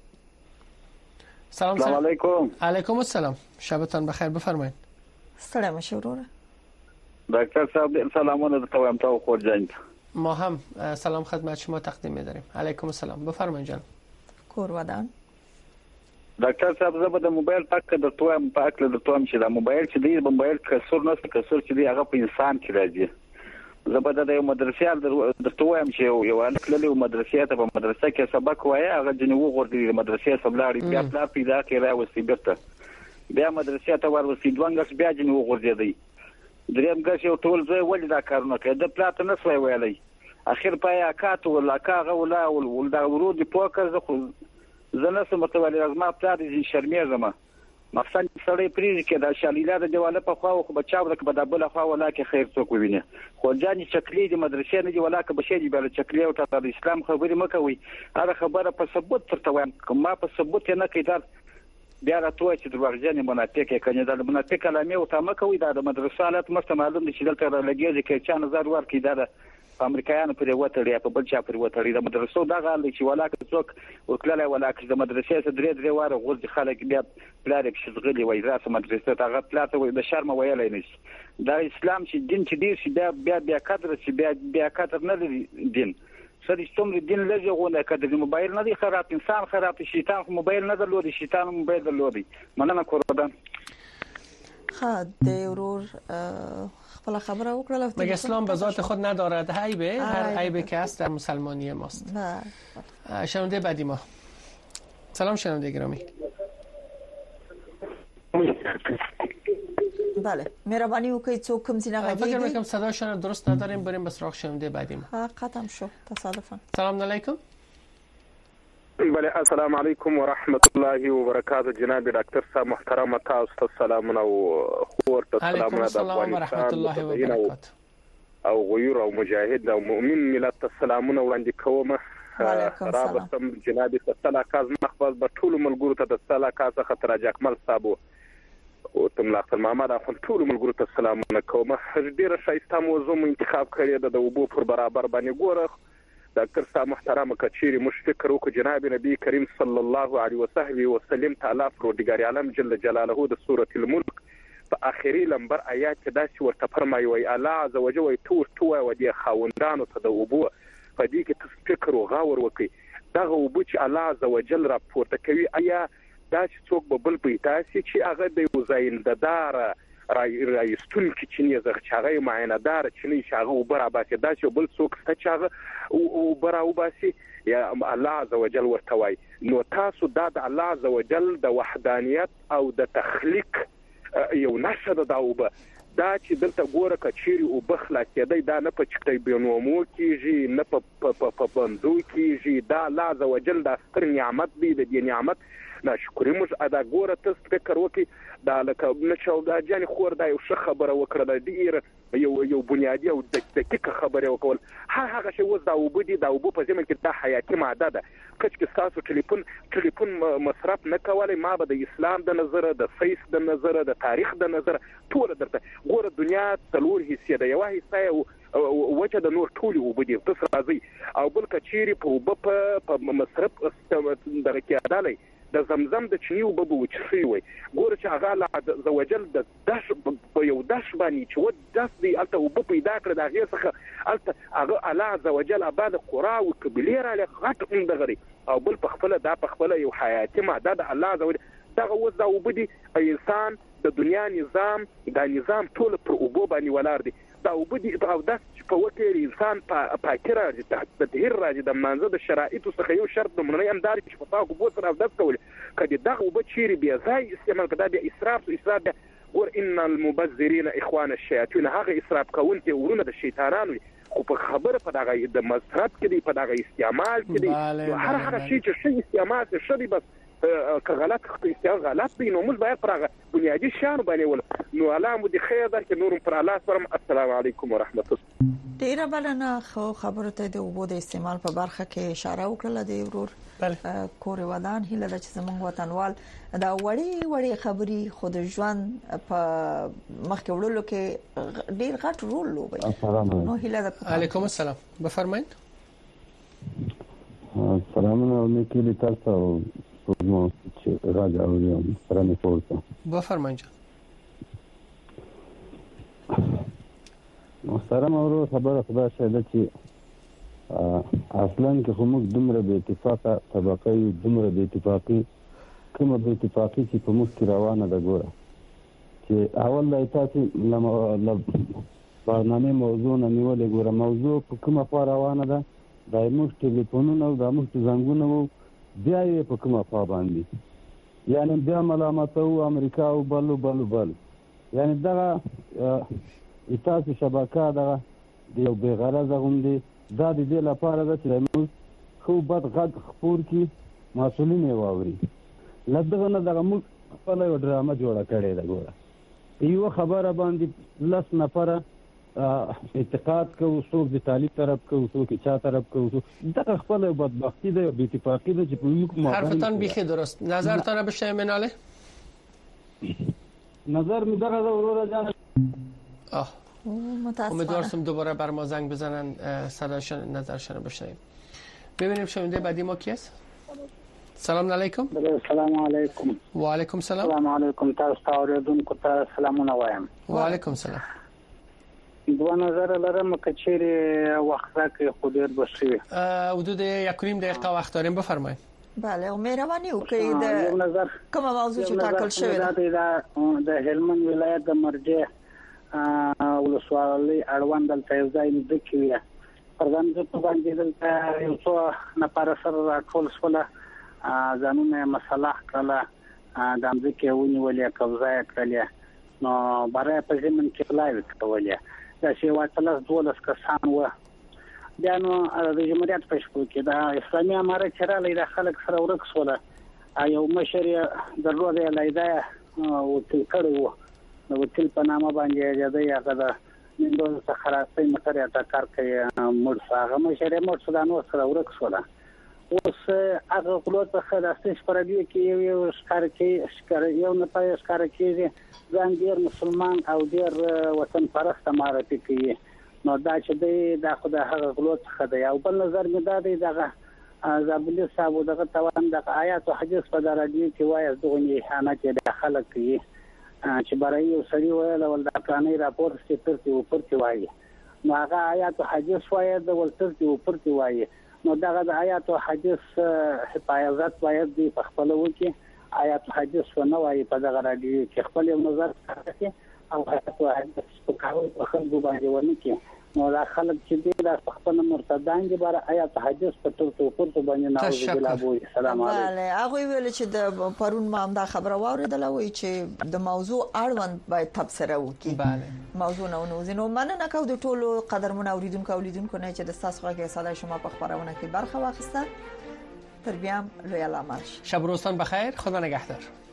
سلام علیکم. علیکم السلام. شبتان بخیر، بفرمایید. سلام شوروره. دکتر صاحب سلامونه توایم تا خورجنگ. ما هم سلام خدمت شما تقدیم می‌داریم. علیکم السلام. بفرمایید جان. کورودان. دکتر صاحب زه به د موبایل پاک د توام پاک د توام چې د موبایل چې دی موبایل کسر نه کسر چې دی هغه په انسان کې راځي. زه به د یو مدرسې د توام چې یو الکللی مدرسې ته په مدرسې کې سبق وایي هغه جنو غوړي د مدرسې سبلاړي بیا پلا پیدا کړه وسی بیرته بیا مدرسې ته ورسې دوانګس بیا جنو غوړي دی دریم ګس یو ټول ځای ولې دا کارونه کوي د پلاټ نه سوي ویلي اخر پای اکات ولا کاغه ولا ول دا ورود پوکر زه خو زنه سمتوالي ازما پلاټ دي شرمېږم مخصن سړی پریږي کې دا شالیلا د دیواله په خوا خو بچاو د په دبل خوا ولا کې خیر څوک ویني خو ځاني شکلې د مدرسې نه دی ولا کې بشي بل شکلې او ته د اسلام خبرې مکوي هغه خبره په ثبوت ترته وایم ما په ثبوت نه کیدار بیا راټوي چې دروغجنې مناطق کې کنه د مناطق کلمې او ته مکوي دا د مدرسې حالت مست معلوم دي چې دلته لګیږي کې چا نظر ورکړي دا امریکایانو پر وټړي په بل چا پر وټړي د مدرسو دا غال چې ولا که څوک ورکلای ولا که د مدرسې څخه درې درې واره غوړي خلک بیا پلار کې شغلي وای راس مدرسې ته غو پلاته وای د شرم ویلای نشي دا اسلام چې دین چې دی چې بیا بیا قدر چې بیا بیا قدر نه لري دین سړي څومره دین لږه غونه کړي د موبایل نه دی خراب انسان خراب شیطان موبایل نه درلودي شیطان موبایل درلودي مننه کوردان ها د ورور خپل خبره وکړه مگه اسلام به ذات خود ندارد عیبه هر عیبی که هست در مسلمانی ماست شنونده بعدی ما سلام شنونده گرامی بله مهربانی وکړئ څوک کوم ځای غږیږي فکر میکنم صداشون درست نداریم بریم به سراغ شنونده بعدی ما ختم شو تصادفا سلام علیکم بله السلام علیکم ورحمت الله وبرکاته جناب ډاکټر صاحب محترم تاسو ته سلامونه او خور ته سلامونه د افغانستان او غیر او مجاهد او مؤمن ملت ته سلامونه وړاندې کوم رابطم جناب صلا کاز مخبز په ټول ملګرو ته د صلا کاز خطر اجکمل صاحب او تم لا محمد اخون ټول ملګرو ته سلامونه کوم ډیره شایسته موضوع انتخاب کړی د وبو پر برابر باندې ګوره ډاکټر صاحب محترم کچيري مشفق وکړو جناب نبی کریم صلی الله علیه وسلم وسلم تعالی پروردگار عالم جل جلاله د سوره الملک په اخري لمبر آیات کې دا چې ورته فرمایي وي الله عز وجل وي تور تو او د خوندانو ته د وبو په دې کې تفکر او غور وکړي دا وبو چې الله عز وجل راپورته کوي آیا دا چې څوک به بل په تاسو چې هغه د وزاینددار رايستون کې چې نه زغ چاغې معاینهدار چې نه شاغه او برابر دا چې بل څوک ست چاغه او برابر باسي یا الله عز وجل ورتوي نو تاسو دا د الله عز وجل د وحدانيت او د تخلیق یو نشه د داوبه دا چې دلته ګوره کچيري او بخلا کېدای دا نه په چټي بنومو کېږي نه په په بندو کېږي دا الله عز وجل د ستر نعمت دی د دې نعمت ناشکرې موږ ادا ګوره تاسو فکر وکړئ دا لکه نشو دا جاني خور دا یو ښه خبره وکړه د ډیر یو یو بنیادی او دقیقه خبره وکول هغه شی وز دا وبدي دا وب په ځمن کې دا حیاتي ماده ده کچ کې تاسو ټلیفون ټلیفون مصرف نه کولای ما به د اسلام د نظر د فیس د نظر د تاریخ د نظر ټول درته ګوره دنیا تلور حصے ده یو حصہ وجه د نور ټول وبدي تاسو راځي او بل کچيري په وب په مصرف دغه کې ادالي د زمزم د چنیو ببو وچخي وي ګوره چې هغه الله عز وجل د داش په یو داش باندې چې ود داس دی الته وب پیدا کړ د غیر څخه الته هغه الله عز وجل اباد قرا او کبلیر علی غټ اندغري او بل په خپل دا په خپل یو حیاتي ماده د الله عز وجل دغه وز دا وبدي انسان د دنیا نظام دا نظام ټول پر اوبو باندې ولار دي دا وبدي او داس په وکړ انسان په پاکر راځي د تهیر راځي د منځ د شرایطو څخه یو شرط د منې امدار چې په تاکو بوت او داس کول کدي دغه وبچيري بیا ځای استعمال کړه د اسراف او اسراف ور ان المبذرين اخوان الشياطين هغه اسراف کوونکي ورونه د شیطانانو خو په خبره په دغه د مصرف کې په دغه استعمال کې هر هغه شی چې شی استعمال شي بس که غلط استعمال غلط دی نو موږ باید پرغه بنیادی شان باندې ول نو الله مو دي خیر ده چې نورم پر الله سپارم. السلام علیکم ورحمت الله. ډیره بلنه خو خبره ته د اوبو د استعمال په برخه کې اشاره وکړه د ورور کور ودان هله د چې زمونږ وطنوال دا وړي وړي خبري خود ژوند په مخ کې وړلو کې ډیر غټ رول لوبي. نو هله د علیکم السلام بفرمایئ. سلامونه وکړي تاسو او نو چې راځه او سره مې پورته بفرمایئ. محترم اورو خبره خدا شاهد چې اصلا کې هم دومره به اتفاقه طبقه دومره به اتفاقی کومه به اتفاقی چې په مخ کې روانه ده ګوره چې اول د تاسو لمه برنامه موضوع نه نیولې ګوره موضوع په کومه خوا روانه ده د موږ ټلیفونونه او د موږ زنګونه وو بیا یې په کومه خوا باندې یعنی بیا ملامت او امریکا او بل بل بل یعنی دا تاسو شبکه دا د یو بې غرضه غوندي دا د دې لپاره ده چې موږ خو بد غږ خپور کی مسؤلین یې واوري لږه نه دغه موږ خپل یو ډرامه جوړه کړې ده ګوره یو خبره باندې لس نفر اعتقاد کوي څوک د طالب طرف کوي څوک چا طرف کوي دغه خپل بدبختی ده بې اتفاقی ده چې په موږ حرفتان بیخي درست نظرتان بشه مناله نظر می دغه ورور جان آه امیدوارم دوباره بر ما زنگ بزنن صداشون نظرشون بشنویم. ببینیم شنونده بعدی ما کی است. سلام علیکم. سلام علیکم. و علیکم سلام. سلام علیکم تاسو اوریدونکو ته سلامونه وایم. و علیکم سلام. دو نظر لرم کچېری وخت راکې خو ډیر بشي. حدود یک و نیم دقیقه وقت داریم بفرمایید. بله مهرباني وکړئ د نظر کوم موضوع چې ټاکل شوی ده د هلمند ولایت د مرجع ولسوالۍ اړوند دلته یو ځای د کیویا پردان د په باندې دلته یو څو نفر سره راټول شول ځانونه مصالح کړه د امریکا ونیولې قبضه کړلې نو برای په زمين کې پلاوي کولې دا چې واتلس دولس کسان و بیا نو د جمهوریت په شپو کې د اسلامي امارت چرالې د خلک سره ورکسوله یو مشر درلود لایدا او تل کړو نو وکیل په نامه باندې د یاغه د نندوز څخه راځي متر یا کار کوي مړ هغه مشر مړ سودانو سره ورکسوله اوس هغه خپلوت په داستش پر دی کې یو ښکار کې ښکار یو نه پای ښکار کې ځان ډیر مسلمان او ډیر وطن پرست معرفي کوي نو دا چې د خدای هغه خپلوت خدای او بل نظر مې دا دی دغه زابلی صاحب دغه توان د آیات او حدیث په راډیو کې وایي دغه نه خانه کې د خلک کوي چې برای یو سړی ویل ول دا پلانې راپور چې ترته او پرته وایي نو هغه آیات او حدیث وایي د ولترته او پرته وایي نو دغه د آیات او حدیث حفاظت باید دی په خپل وکي آیات او حدیث نه وایي په دغه راډیو کې خپل یو نظر کوي او آیات او حدیث په کاوه په خلکو باندې ونه کې نو دا خلک چې دی د خپل مرتدان دي بار آیات او حدیث په ترته او پرته باندې نعوذ بالله بو سلام علیکم. بله هغه ویل چې د پرون ما هم دا خبره واوریدله وی چې د موضوع اړوند باید تبصره وکړي. بله موضوع نه ونوزینو مننه کو د ټولو قدرمن اوریدونکو اولیدونکو نه چې د تاسو غږی صداي شما په خبرونه کې برخه واخیسته. تر بیا لوی علامت. شب روزتان بخیر. خدا نگهدار.